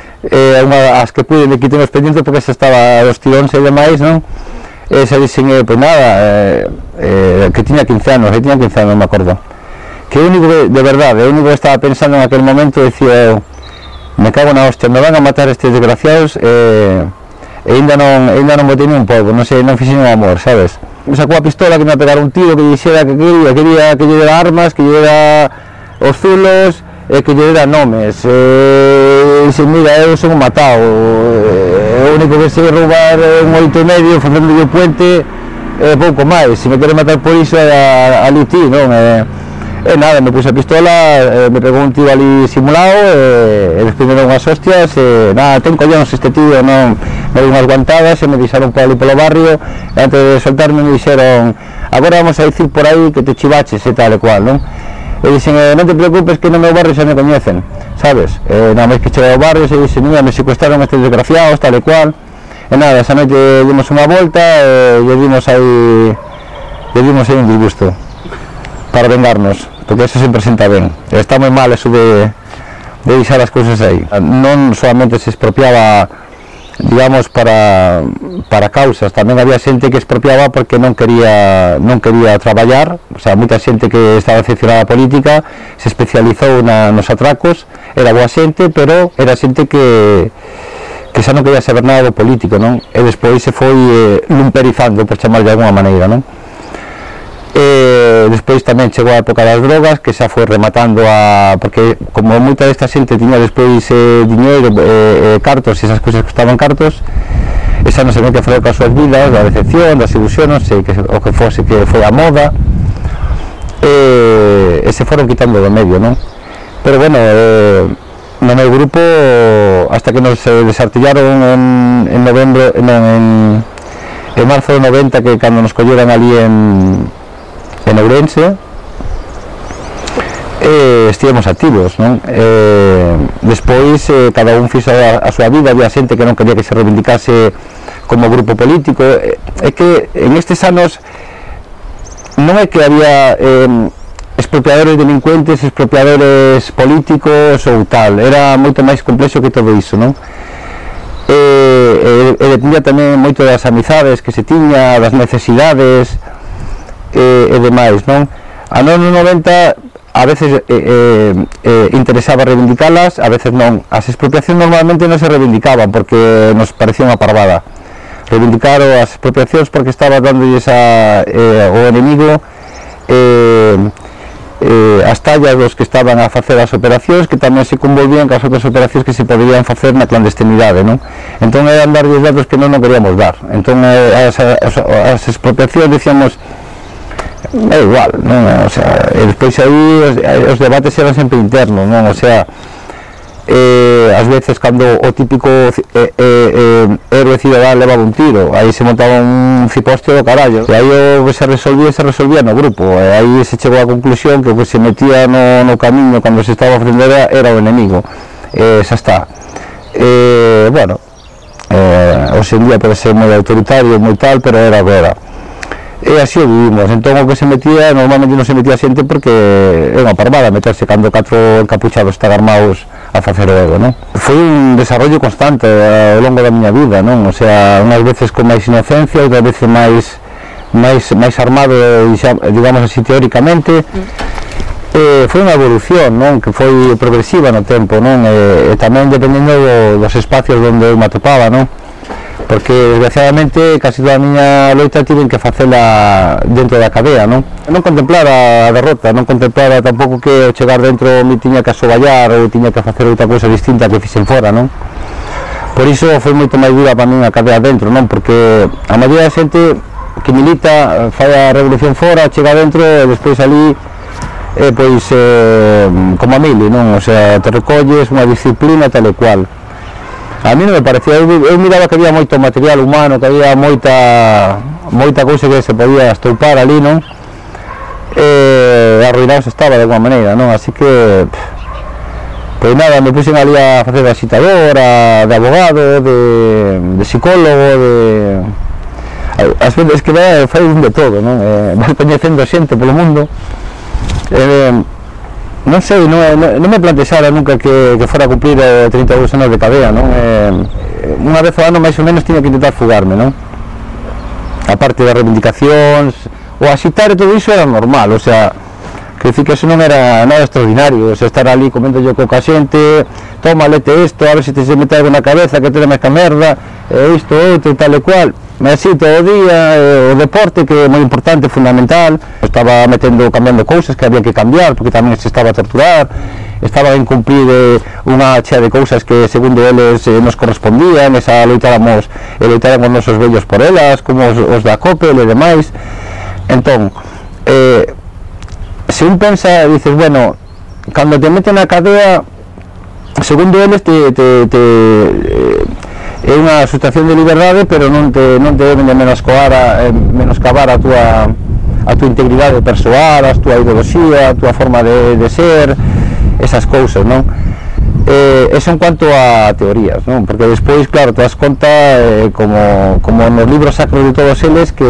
as que pude me quitei os pendientes porque xa estaba os tiróns e demais, non? E xa dixen, pois nada, que tiña 15 anos, me acordo. Que o único de verdade, o único que estaba pensando en aquel momento, decía eu, me cago na hostia, me van a matar estes desgraciados e ainda non botei ni un polvo, non sei, non fixen un amor, sabes? Me sacou a pistola que me pegara un tiro que dixera que quería que lle dera armas, que lle dera os zulos, e que lle dera nomes, se mira, eu son un matado, o único que sei roubar un 8,5 facendo o puente e pouco máis, se me quere matar por iso é ali ti, non? E nada, me puse a pistola, me pegou un tiro ali simulado e despois me deu unhas hostias e nada, ten collóns este tío, non? Me deu unhas guantadas e me deixaron por ali polo barrio e antes de soltarme me dixeron, agora vamos a dicir por aí que te chivaches e tal e cual, non? E dixen, non te preocupes que no meu barrio xa me coñecen, sabes? Nada máis que cheguei ao barrio e dixen, mira, me secuestraron estes desgraciados, tal e cual. E nada, esa noite dimos unha volta e lle dimos aí un disgusto para vengarnos, porque eso sempre senta ben. Está moi mal eso de deixar as cousas aí. Non solamente se expropiaba, digamos, para causas, tamén había xente que expropiaba porque non quería traballar, o sea, moita xente que estaba aficionada á política se especializou nos atracos, era boa xente, pero era xente que xa non quería saber nada do político, non? E despois se foi lumperizando, por chamar de alguma maneira, non? Despois tamén chegou a época das drogas, que xa foi rematando porque como moita desta xente tiña despois diñeiro, cartos e esas cousas que estaban cartos, e xa non se mete a falar coas súas vidas, da decepción, das ilusións, o que fose que foi a moda, e se foron quitando do medio, non? Pero bueno, no meu grupo, hasta que nos desartillaron en novembro, en marzo do 90, que cando nos colleran ali en Ourense, estivemos activos, non? Despois cada un fixo a súa vida, había xente que non quería que se reivindicase como grupo político. É que en estes anos non é que había expropiadores delincuentes, expropiadores políticos ou tal, era moito máis complexo que todo iso, non? E dependía tamén moito das amizades que se tiña, das necesidades e demais, non? A non no 90 a veces interesaba reivindicalas, a veces non. As expropiacións normalmente non se reivindicaban porque nos parecía unha parvada. Reivindicar as expropiacións porque estaba dándolles ao enemigo as tallas dos que estaban a facer as operacións, que tamén se convolvían cas outras operacións que se poderían facer na clandestinidade, non? Entón eran darlles datos que non queríamos dar. Entón as expropiacións dicíamos é igual, non? O sea, e despois aí os debates eran sempre internos, non? O sea, ás veces cando o típico héroe cidadán levaba un tiro, aí se montaba un cipostio do carallo, e aí o que se resolvía no grupo, e aí se chegou á conclusión que o que se metía no camiño cando se estaba a ofender era o enemigo, xa está. Bueno, hoxe en día pode ser moi autoritario, moi tal, pero era o que era. E así o vivimos. Entón o que se metía, normalmente non se metía xente porque é unha parvada meterse cando 4 encapuchados están armados a facer o ego, non? Foi un desarrollo constante ao longo da miña vida, non? O sea, unhas veces con máis inocencia, outras veces máis armado, digamos así, teóricamente. Foi unha evolución, non? Que foi progresiva no tempo, non? E tamén dependendo dos espacios onde eu me atopaba, non? Porque desgraciadamente casi toda a miña loita tiven que facela dentro da cadea, non? Non contemplara a derrota, non contemplara tampouco que ao chegar dentro me tiña que asoballar ou tiña que facer outra cousa distinta que fixen fora, non? Por iso foi moito máis dura para min a cadea dentro, non? Porque a maioría da xente que milita fai a revolución fora, chega dentro e despois ali pois como a mili, non? O sea, te recolles unha disciplina tal e cual. A mí non me parecía, eu miraba que había moito material humano, que había moita cousa que se podía estoupar ali, non? Arruinados estaba de alguma maneira, non? Así que pois nada, me puxen ali a facer de asitadora, de abogado, de psicólogo, as veces que fai un de todo, non? Vas coñecendo xente polo mundo. Non sei, non me plantexara nunca que fora a cumplir 32 anos de cadea, non? Unha vez ao ano máis ou menos tiña que intentar fugarme, non? A parte das reivindicacións, o axitar e todo iso era normal, o sea, que dicir que eso non era nada extraordinario, o sea, estar ali comendo yo coa xente, toma, lete isto, a ver se te se mete algo na cabeza, que te dá máis que merda, isto, outro, tal e cual. Así todo o día, o deporte que é moi importante, fundamental. Estaba cambiando cousas que había que cambiar porque tamén se estaba a torturar, estaba a incumplir unha chea de cousas que segundo eles nos correspondían, esa loitáramos os nosos vellos por elas, como os da COPEL e demais. Entón, se un pensa, dices, bueno, cando te meten na cadea, segundo eles é unha situación de liberdade, pero non te deben de menoscabar a tua integridade persoal, a tua ideoloxía, a tua forma de ser, esas cousas, non? Eso en cuanto a teorías, non? Porque despois, claro, te das conta, como nos libros sacros de todos eles, que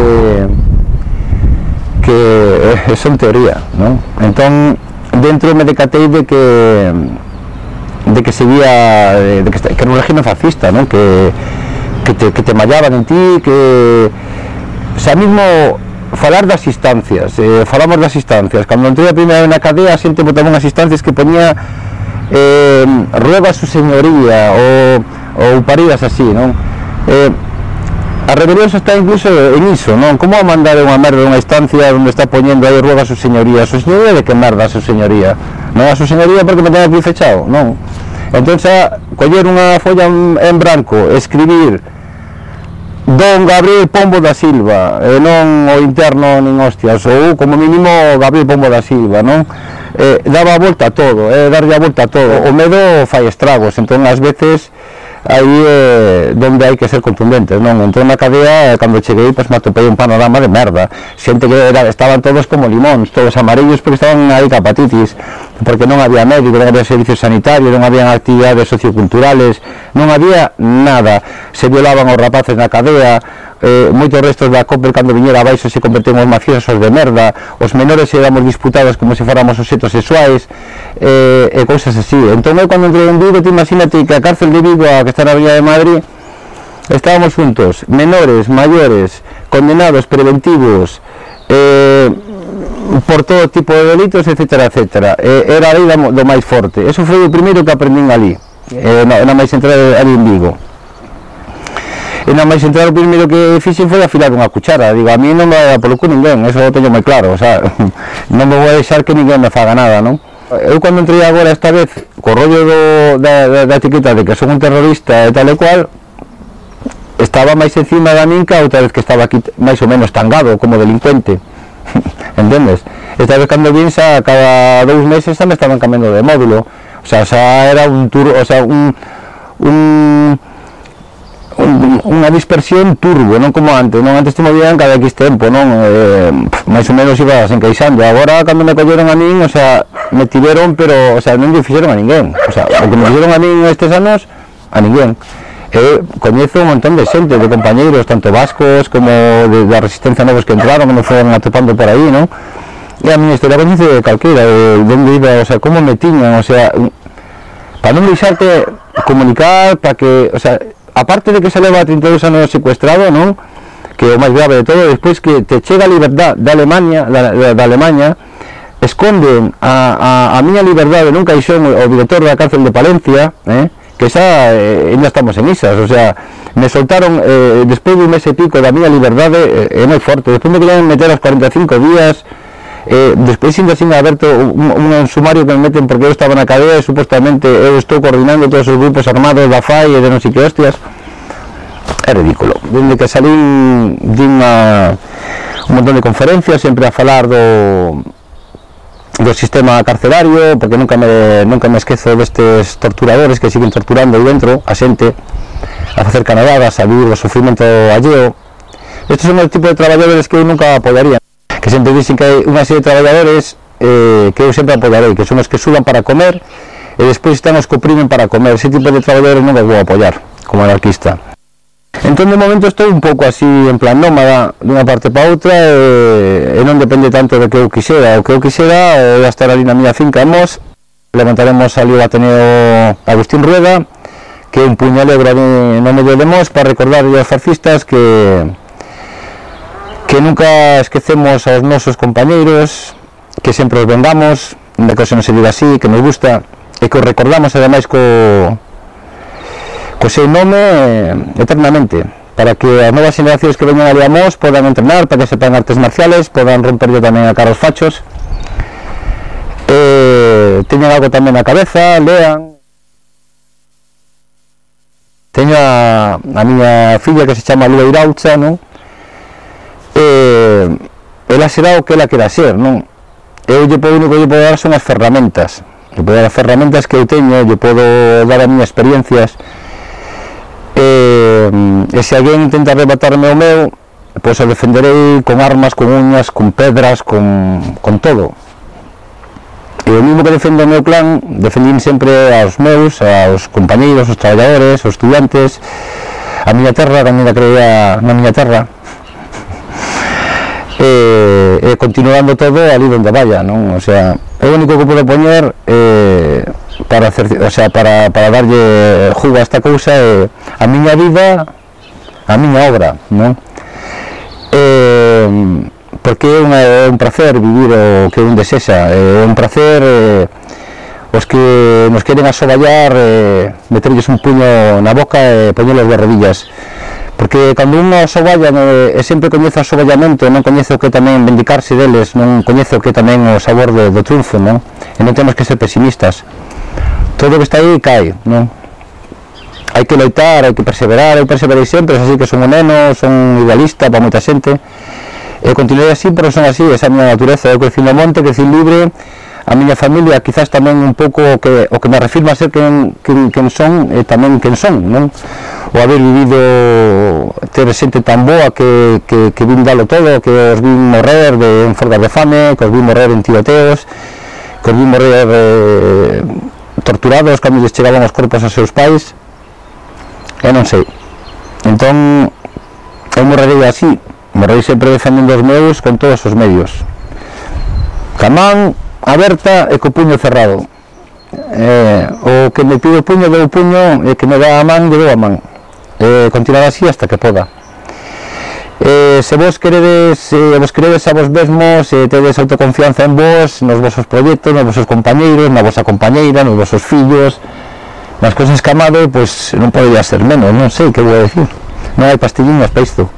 son teoría, non? Entón, dentro me decatei de que seguía, que era un régimen fascista, ¿no? que te mallaban en ti, que, o sea, mismo falar das instancias, falamos das instancias, cando entré a primeira vez na cadea, a xente botaba unhas instancias que ponía ruega su señoría ou paridas así, non? A rebelión está incluso en iso, non? Como a mandar unha merda unha instancia onde está poñendo aí ruega su señoría de que merda a su señoría? Non a su señoría porque me ten aquí fechado, non? Entón xa, coller unha folla en branco, escribir Don Gabriel Pombo da Silva, e non o interno nin hostias, ou como mínimo Gabriel Pombo da Silva, non? Daba a volta a todo, darlle a volta a todo. O medo fai estragos, entón ás veces aí donde hai que ser contundentes, non? Entón na cadea, cando cheguei, pois me atopei un panorama de merda, xente que estaban todos como limóns, todos amarillos porque estaban aí ca hepatitis, porque non había médico, non había servicios sanitarios, non había actividades socioculturales, non había nada, se violaban os rapaces na cadea, moitos restos da COPEL cando viñera abaixo se convertían os mafiosos de merda, os menores éramos disputados como se fóramos obxetos sexuais, e cousas así. Entón eu cando entrei en Vigo, te imagínate que a cárcel de Vigo, a que está na Avenida de Madrid, estábamos juntos, menores, maiores, condenados preventivos, por todo tipo de delitos, etcétera, etcétera. Era a lei do máis forte. Eso foi o primeiro que aprendín ali, na máis entrada ali en Vigo. E na máis entrar o primeiro que fixen foi afilar unha cuchara. Digo, a mí non me vai polo cu ninguén, eso o teño moi claro, o sea, non me vou a deixar que ninguén me faga nada, non? Eu cando entrei agora esta vez, co rollo da etiqueta de que son un terrorista e tal e cual, estaba máis encima da min que a outra vez que estaba aquí máis ou menos tangado como delincuente, entendes? Esta vez cando vin xa cada 2 meses xa me estaban cambiando de módulo, o sea, xa era un turbo, o sea, unha dispersión turbo, non como antes, non? Antes te movían cada X tempo, non? Máis ou menos ibas encaixando. Agora, cando me colleron a min, o sea, me tiveron, pero, o sea, non lle fixeron a ninguén. O sea, o que me fixeron a min estes anos, a ninguén. coñezo un montón de xente, de compañeiros, tanto vascos como da resistencia novos que entraron, que nos foron atopando por aí, non? E a miña historia coñece de calquera, de onde iba, o sea, como me tiñan, o sea, para non deixarte comunicar, para que, o sea, aparte de que se leva 32 anos secuestrado, non? Que é o máis grave de todo, despois que te chega a liberdade da Alemanha, esconden a miña liberdade nun caixón o director da cárcel de Palencia, que xa ainda estamos en isas, o sea, me soltaron despois de un mes e pico da miña liberdade, é moi forte, despois me querían meter aos 45 días, despois ainda sin aberto un sumario que me meten porque eu estaba na cadea e supostamente eu estou coordinando todos os grupos armados da FAI e de non sei que hostias. É ridículo. Dende que salín din un montón de conferencias sempre a falar do sistema carcelario, porque nunca me esquezo destes torturadores que siguen torturando aí dentro a xente, a facer canadadas, a vivir o sufrimento alleo. Estes son o tipo de traballadores que eu nunca apoyaría, que sempre dicen que hai unha serie de traballadores que eu sempre apoyarei, que son os que sudan para comer e despois están os que oprimen para comer. Ese tipo de traballadores non os vou apoyar como anarquista. Entón, de momento, estou un pouco así, en plan nómada, dunha parte para outra, e non depende tanto do que eu quixera. O que eu quixera é estar ali na miña finca en Mos, levantaremos ali o Ateneo Agustín Rueda, que é un puño alegre no medio de Mos, para recordar aos fascistas que nunca esquecemos aos nosos compañeiros, que sempre os vengamos, de que se non se diga así, que nos gusta, e que os recordamos, ademais, co seu nome eternamente, para que as novas generacións que veñan ali a Mos podan entrenar, para que sepan artes marciales, podan romperlle tamén a cara aos fachos, teñan algo tamén na cabeza, lean. Teño a miña filla que se chama Lua Iraucha, non? Ela será o que ela quera ser, non? Eu o único que lle podo dar son as ferramentas, lle podo dar as ferramentas que eu teño, lle podo dar as miñas experiencias. E se alguén intenta arrebatarme o meu, pois o defenderei con armas, con uñas, con pedras, con todo. E o mismo que defendo o meu clan, defendín sempre aos meus, aos compañeiros, aos traballadores, aos estudiantes, a miña terra, que ainda creía na miña terra, e continuando todo ali onde vaya, non? O sea, o único que podo poñer para darlle jugo a esta cousa é a miña vida, a miña obra, non? Porque é un placer vivir o que un desexa, é un placer os que nos queren asoballar, meterlles un puño na boca e poñelos de rodillas, porque cando un asoballa e sempre coñece o asoballamento, non coñece o que tamén vindicarse deles, non coñece o que tamén o sabor do triunfo, non? E non temos que ser pesimistas. Todo o que está aí cae, non? Hai que loitar, hai que perseverar, eu perseverei sempre, así que son un neno, son idealista para moita xente, e continuei así, pero son así, esa é a miña natureza. Eu crecí no monte, crecí libre, a miña familia quizás tamén un pouco o que me refirma a ser quen son e tamén quen son, non? O haber vivido, ter xente tan boa que vin dalo todo, que os vin morrer en folgas de fame, que os vin morrer en tiroteos, que os vin morrer torturados cando lles chegaban os corpos aos seus pais, eu non sei. Entón, eu morrerei así, morrerei sempre defendendo os meus con todos os medios, ca man aberta e co puño cerrado. O que me pide o puño dou o puño, e que me dá a man dou a man, continuar así hasta que poda. Se vos queredes a vos mesmos, tedes autoconfianza en vos, nos vosos proxectos, nos vosos compañeiros, na vosa compañeira, nos vosos fillos, nas cousas que amado, pois non podería ser menos, non sei que vou a decir. Non hai pastilliñas para isto.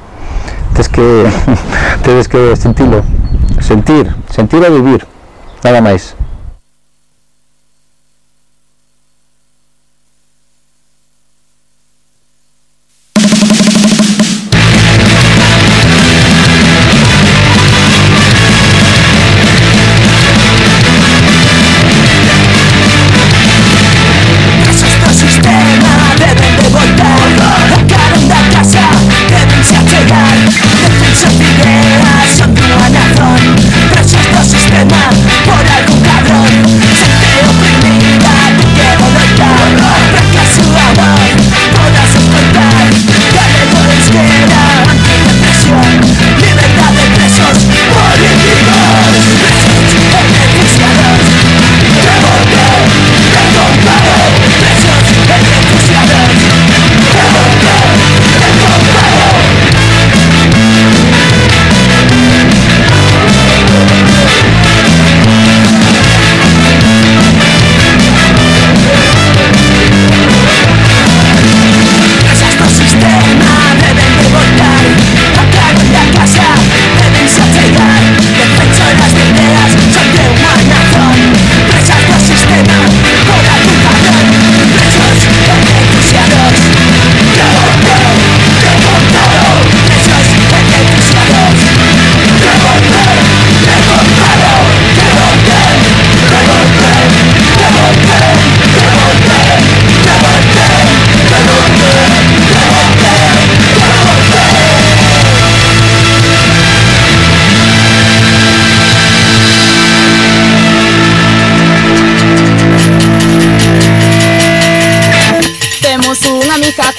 Tedes que sentilo, sentir e vivir, nada máis. Defensa de ideas, son de una nación, presos do sistema, por algún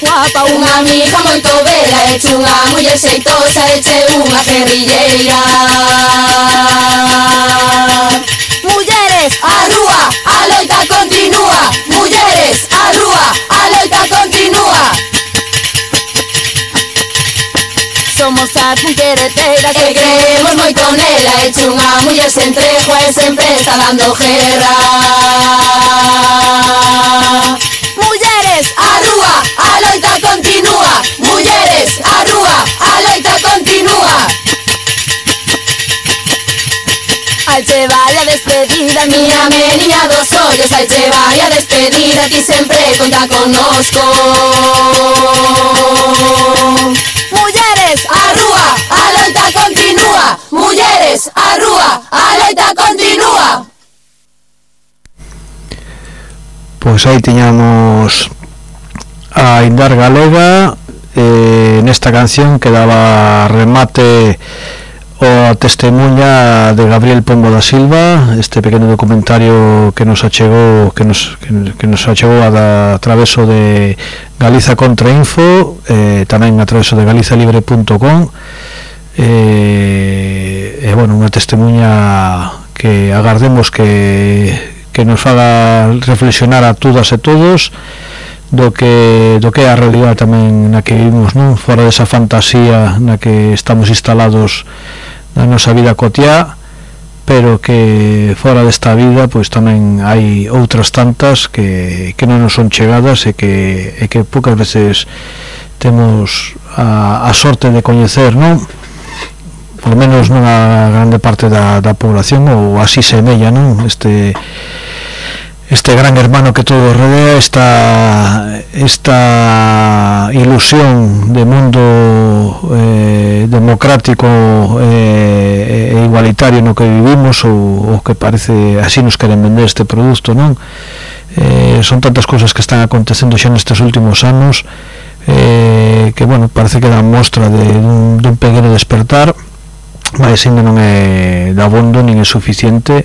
guapa, unha amiga moito bela, eche unha muller xeitosa, eche unha guerrilleira. Mulleres, a rúa, a loita continúa. Mulleres, a rúa, a loita continúa. Somos as mullereteiras que creemos moito nela, eche unha muller sen tregua e sempre está dando guerra. Mulleres, a rúa, a loita continúa. Mulleres, a rúa, a loita continúa. Ai che vai a despedida, miña meniña dos ollos. Ai che vai a despedida, ti sempre conta connosco. Mulleres, a rúa, a loita continúa. Mulleres, a rúa, a loita continúa. Pois aí tiñamos a Indar Galega, nesta canción que daba remate a testemunha de Gabriel Pombo da Silva, este pequeno documentario que nos achegou a traveso de Galiza Contra Info, tamén a traveso de galizalibre.com, bueno, unha testemunha que agardemos que nos faga reflexionar a todas e todos do que é a realidade tamén na que vivimos, non? Fora desa fantasía na que estamos instalados na nosa vida cotiá, pero que fora desta vida pois tamén hai outras tantas que non nos son chegadas e que poucas veces temos a sorte de coñecer, non? Por lo menos nunha grande parte da población, ou así semella, non? Este gran hermano que todo rodea, esta ilusión de mundo democrático e igualitario no que vivimos, ou que parece así nos queren vender este produto, non? Son tantas cousas que están acontecendo xa nestes últimos anos que, bueno, parece que dan mostra dun pequeno despertar, mas ainda non é dabondo nin é suficiente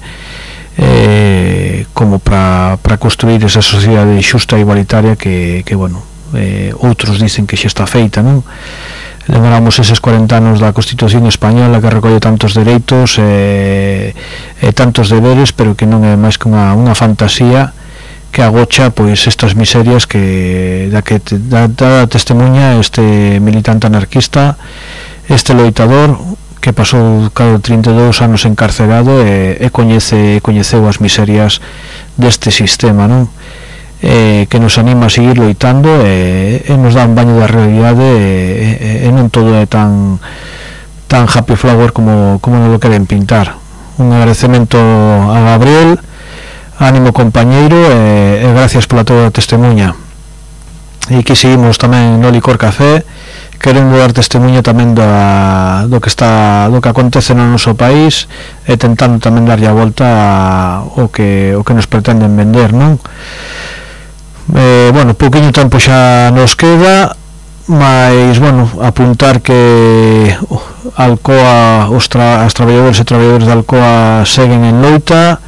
como para construir esa sociedade xusta e igualitaria que bueno, outros dicen que xa está feita, non? Lembramos eses 40 anos da Constitución Española que recolle tantos dereitos e tantos deberes, pero que non é máis que unha fantasía que agocha pois estas miserias da dá testemunha este militante anarquista, este loitador que pasou 32 anos encarcerado e coñeceu as miserias deste sistema, non? Que nos anima a seguir loitando e nos dá un baño da realidade e non todo é tan happy flower como nos lo queren pintar. Un agradecemento a Gabriel, ánimo compañeiro e gracias pola toda a testemunha. E que seguimos tamén no Licor Café, querendo dar testemunha tamén do que acontece no noso país e tentando tamén darlle a volta o que nos pretenden vender, non? Bueno, pouquinho tempo xa nos queda, mas, bueno, apuntar que Alcoa, os traballadores e traballadores de Alcoa seguen en loita,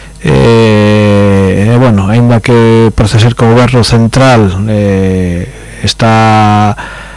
bueno, aínda que parece ser que o goberno central está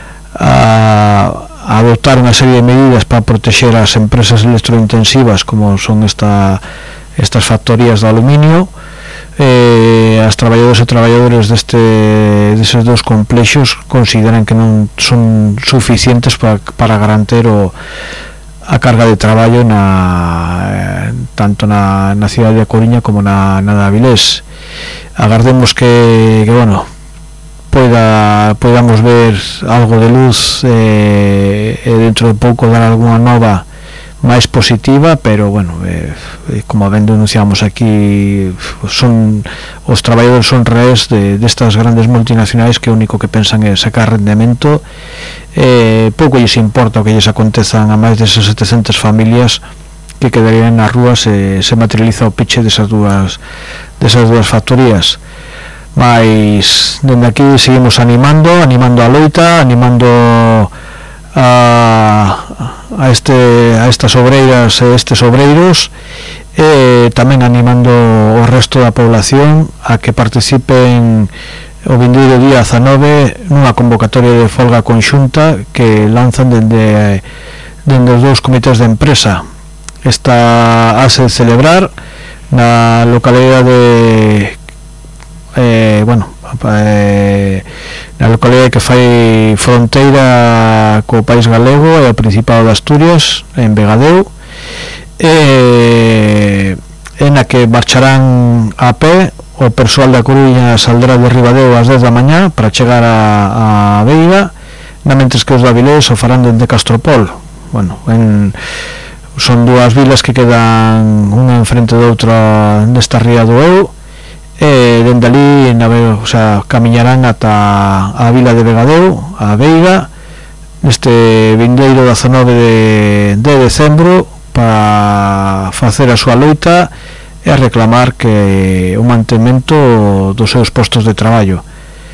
a adoptar unha serie de medidas para proteger as empresas electrointensivas como son estas factorías de aluminio, as traballadores e traballadores deses dos complexos consideran que non son suficientes para garantir a carga de traballo tanto na cidade de Coruña como na de Avilés. Agardemos que bueno, podamos ver algo de luz e dentro de pouco dar algunha nova máis positiva, pero bueno, como ben denunciamos aquí, os traballadores son rees destas grandes multinacionais que o único que pensan é sacar rendemento, pouco lles importa o que lles acontezan a máis desas 700 familias que quedarían nas rúas se materializa o peche desas dúas factorías. Mas dende aquí seguimos animando a loita, animando a estas obreiras e estes obreiros, e tamén animando o resto da población a que participen o vindeiro día 19 nunha convocatoria de folga conxunta que lanzan dende os dous comités de empresa. Esta hace celebrar na localidade na localidade que fai fronteira co país galego e o Principado de Asturias, en Vegadeu, na que marcharán a pé. O persoal da Coruña saldrá de Ribadeo ás 10 da mañá para chegar a Veiga, mentres que os de Avilés o farán dende Castropol. Son dúas vilas que quedan unha enfrente de outra nesta ría do Eu, e dende ali camiñarán ata a vila de Vegadeu, a Veiga, neste vindeiro 19 de decembro, para facer a súa loita e a reclamar que o mantemento dos seus postos de traballo.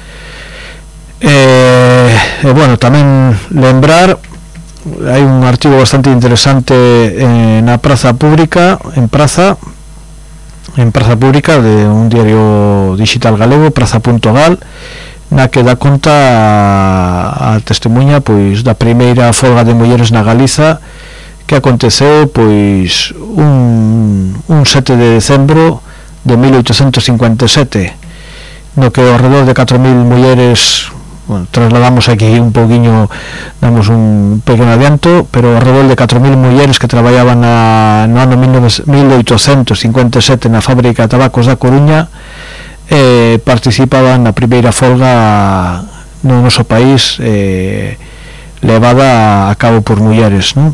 Tamén lembrar, hai un artigo bastante interesante na Praza Pública, en Praza Pública, de un diario digital galego, praza.gal, na que dá conta a testemunha pois da primeira folga de mulleres na Galiza, que aconteceu pois un 7 de decembro de 1857, no que ao redor de 4.000 mulleres, trasladamos aquí un pouquiño, damos un pequeno adianto, pero ao redor de 4.000 mulleres que traballaban no ano 1857 na fábrica de tabacos da Coruña, participaban na primeira folga no noso país, levada a cabo por mulleres, non?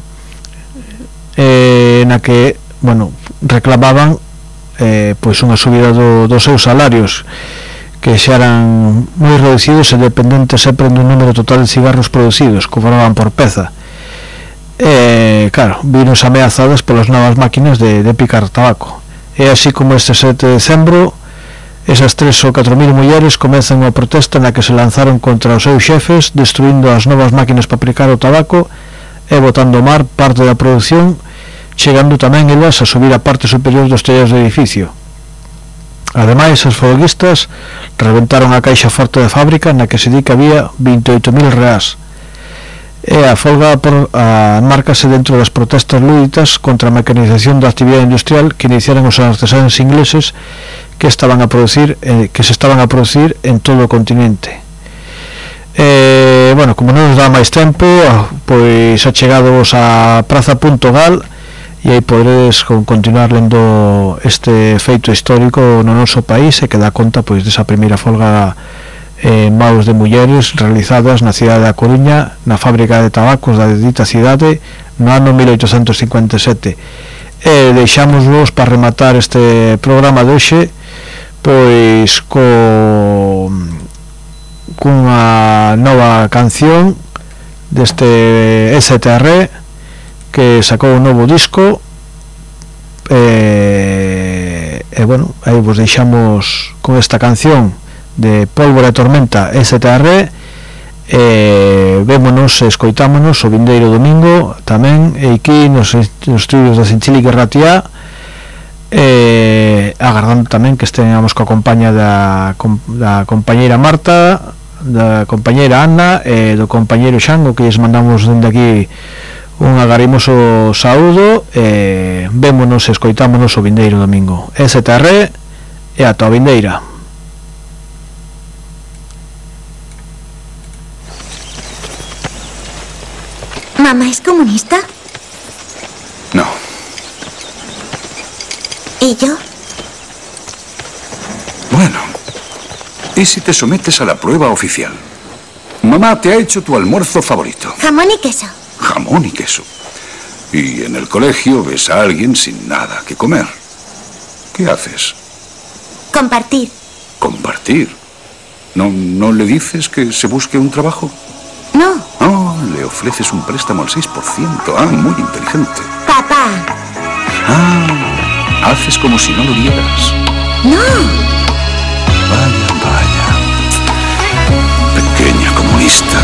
Na que reclamaban pois unha subida dos seus salarios, que xa eran moi reducidos e dependentes sempre dun número total de cigarros producidos, cobraban por peza. Claro, vinos ameazadas polas novas máquinas de picar tabaco. E así como este 7 de decembro, esas 3 ou 4.000 mulleres comezan a protesta na que se lanzaron contra os seus xefes, destruindo as novas máquinas para picar o tabaco e botando ao mar parte da produción, chegando tamén elas a subir a parte superior dos tellos do edificio. Ademais, os folguistas reventaron a caixa forte da fábrica, na que se di que había 28.000 reás. E a folga márcase dentro das protestas lúditas contra a mecanización da actividade industrial que iniciaron os artesanos ingleses que se estaban a producir en todo o continente. Como non nos dá máis tempo, pois achegados a praza.gal, e aí podedes continuar lendo este feito histórico no noso país, e que dá conta pois desa primeira folga en maus de mulleres realizadas na cidade da Coruña, na fábrica de tabacos da dita cidade, no ano 1857. E deixámosvos para rematar este programa de hoxe pois cunha nova canción deste STR, que sacou un novo disco, aí vos deixamos con esta canción de Pólvora e Tormenta, STR. Vémonos e escoitámonos o vindeiro domingo tamén aquí nos estudios da Sinchilique Ratia, agardando tamén que esteamos coa compañía da compañeira Marta, da compañeira Ana e do compañeiro Xango, que lles mandamos dende aquí un agarimoso saúdo. Vémonos e escoitámonos o vindeiro domingo. STR e ata a vindeira. ¿Mamá es comunista? No. ¿Y yo? Bueno, ¿y si te sometes a la prueba oficial? Mamá te ha hecho tu almuerzo favorito. Jamón y queso. Jamón y queso. Y en el colegio ves a alguien sin nada que comer. ¿Qué haces? Compartir. ¿Compartir? ¿No le dices que se busque un trabajo? No. Oh, le ofreces un préstamo al 6%. Ah, muy inteligente. Papá. Ah, haces como si no lo vieras. No. Vaya, vaya. Pequeña comunista.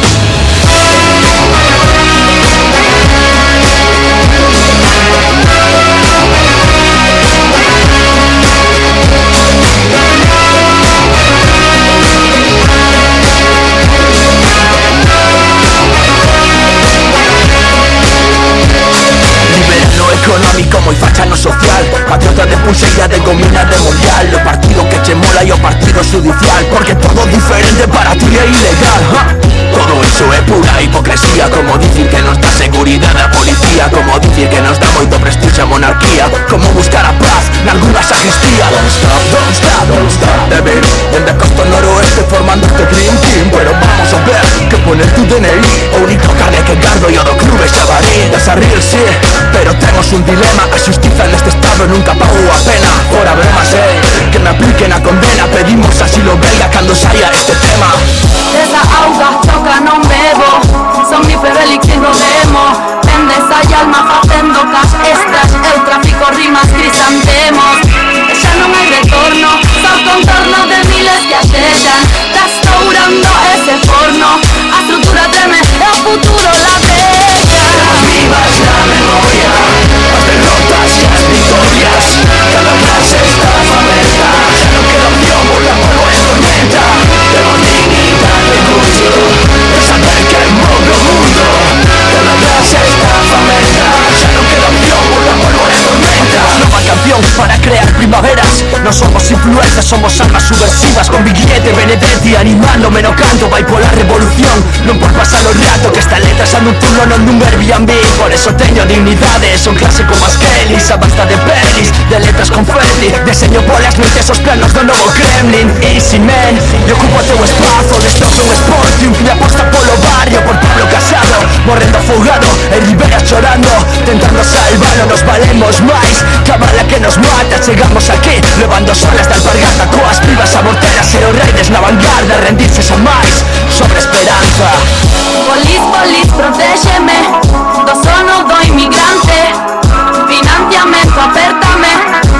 día. Como dicir que nos da seguridade a policía, como dicir que nos dá moito prestigio a monarquía, como buscar a paz nalgúna sacristía. Don't stop, don't stop, don't stop, baby. Dende costa ao noroeste formando este dream team. Pero vamos a ver que poner tu DNI o único carne que gardo e o do clube Xabarín. Desarril, sí, pero temos un dilema. A xustiza neste estado nunca pago a pena. Fora bromas, que me apliquen a condena. Pedimos asilo belga cando saia este tema. Desa auga toca non bebo, somnífero elixir no demo. Vendes a alma facendo cash extras, eu trafico rimas crisantemos. E xa non hai retorno, só contorno de miles que axellan. Restaurando ese forno, a estrutura treme e o futuro la bella. Vivas la memoria, as derrotas e as victorias. Cada frase está aberta, xa non queda opción, volamos en tormenta. Tengo dignidade e orgullo de saber que move o mundo. Cada frase está aberta, xa non queda opción, volamos en tormenta. Nova canción para crear primaveras. Non somos influencers, somos almas subversivas. Con Biguete, Benedetti animándome no canto. Vai pola revolución, non por pasar o rato. Que esta letra xa nun turno, non nun Airbnb. Por eso teño dignidade, son clase como as Kellys. A basta de pelis, de letras confetti. Deseño polas noites os planos do novo Kremlin. Easy man, e ocupo o teu espazo. Destrozo un Sportium e aposta polo barrio. Por Pablo Casado, morrendo afogado. E Rivera chorando, tentando salvarlo. Nos valemos máis, cabala que nos mata. Chegamos aquí, levando solas de alpargata. Coas pibas aborteras e os raides na vanguarda. Rendirse xa máis, sobre esperanza. Polis, polis, protéxeme do sono do inmigrante. Financiamento, apértame,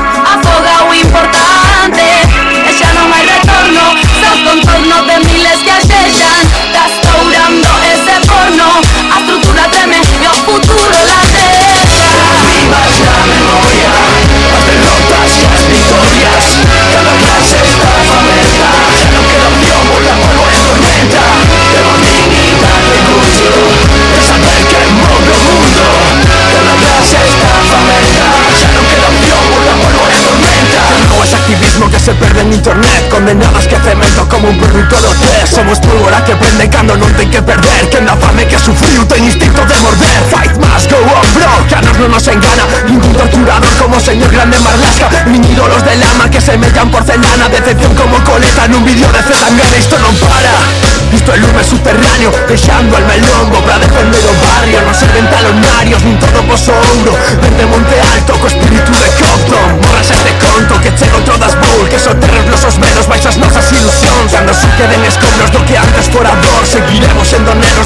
afoga o importante. E xa non hai retorno, só contorno de miles que axellan. Restaurando ese forno, a estrutura treme e o futuro la deja. Vivas la memoria, as derrotas e as victorias. Cada frase está aberta, xa non queda opción, volamos en tormenta. Tengo dignidade e orgullo de saber que move o mundo. Cada frase está aberta, xa non queda opción, volamos en tormenta. No es activismo que se perde en internet, condenadas que cemento como un perrito de hotel. Somos pólvora que prende cando non ten que perder. Que na fame que sufriu ten instinto de morder. Fight must go on, bro, que a nos non nos engana ningún torturador como señor Grande Marlaska. Nin ídolos de lama que semellan porcelana. Decepción como coleta nun vídeo de Zetangana. Isto non para, isto é lume subterráneo, deixando al melombo pra defender o barrio. Non serven talonarios, nin todo poso ouro. Vende Monte Alto co espírito de Compton. Morras este conto que chego todas bowl. Que soterres nosos medos baixo as nosas ilusións. Cando se queden escombros do que antes fora dor. Seguiremos sendo negros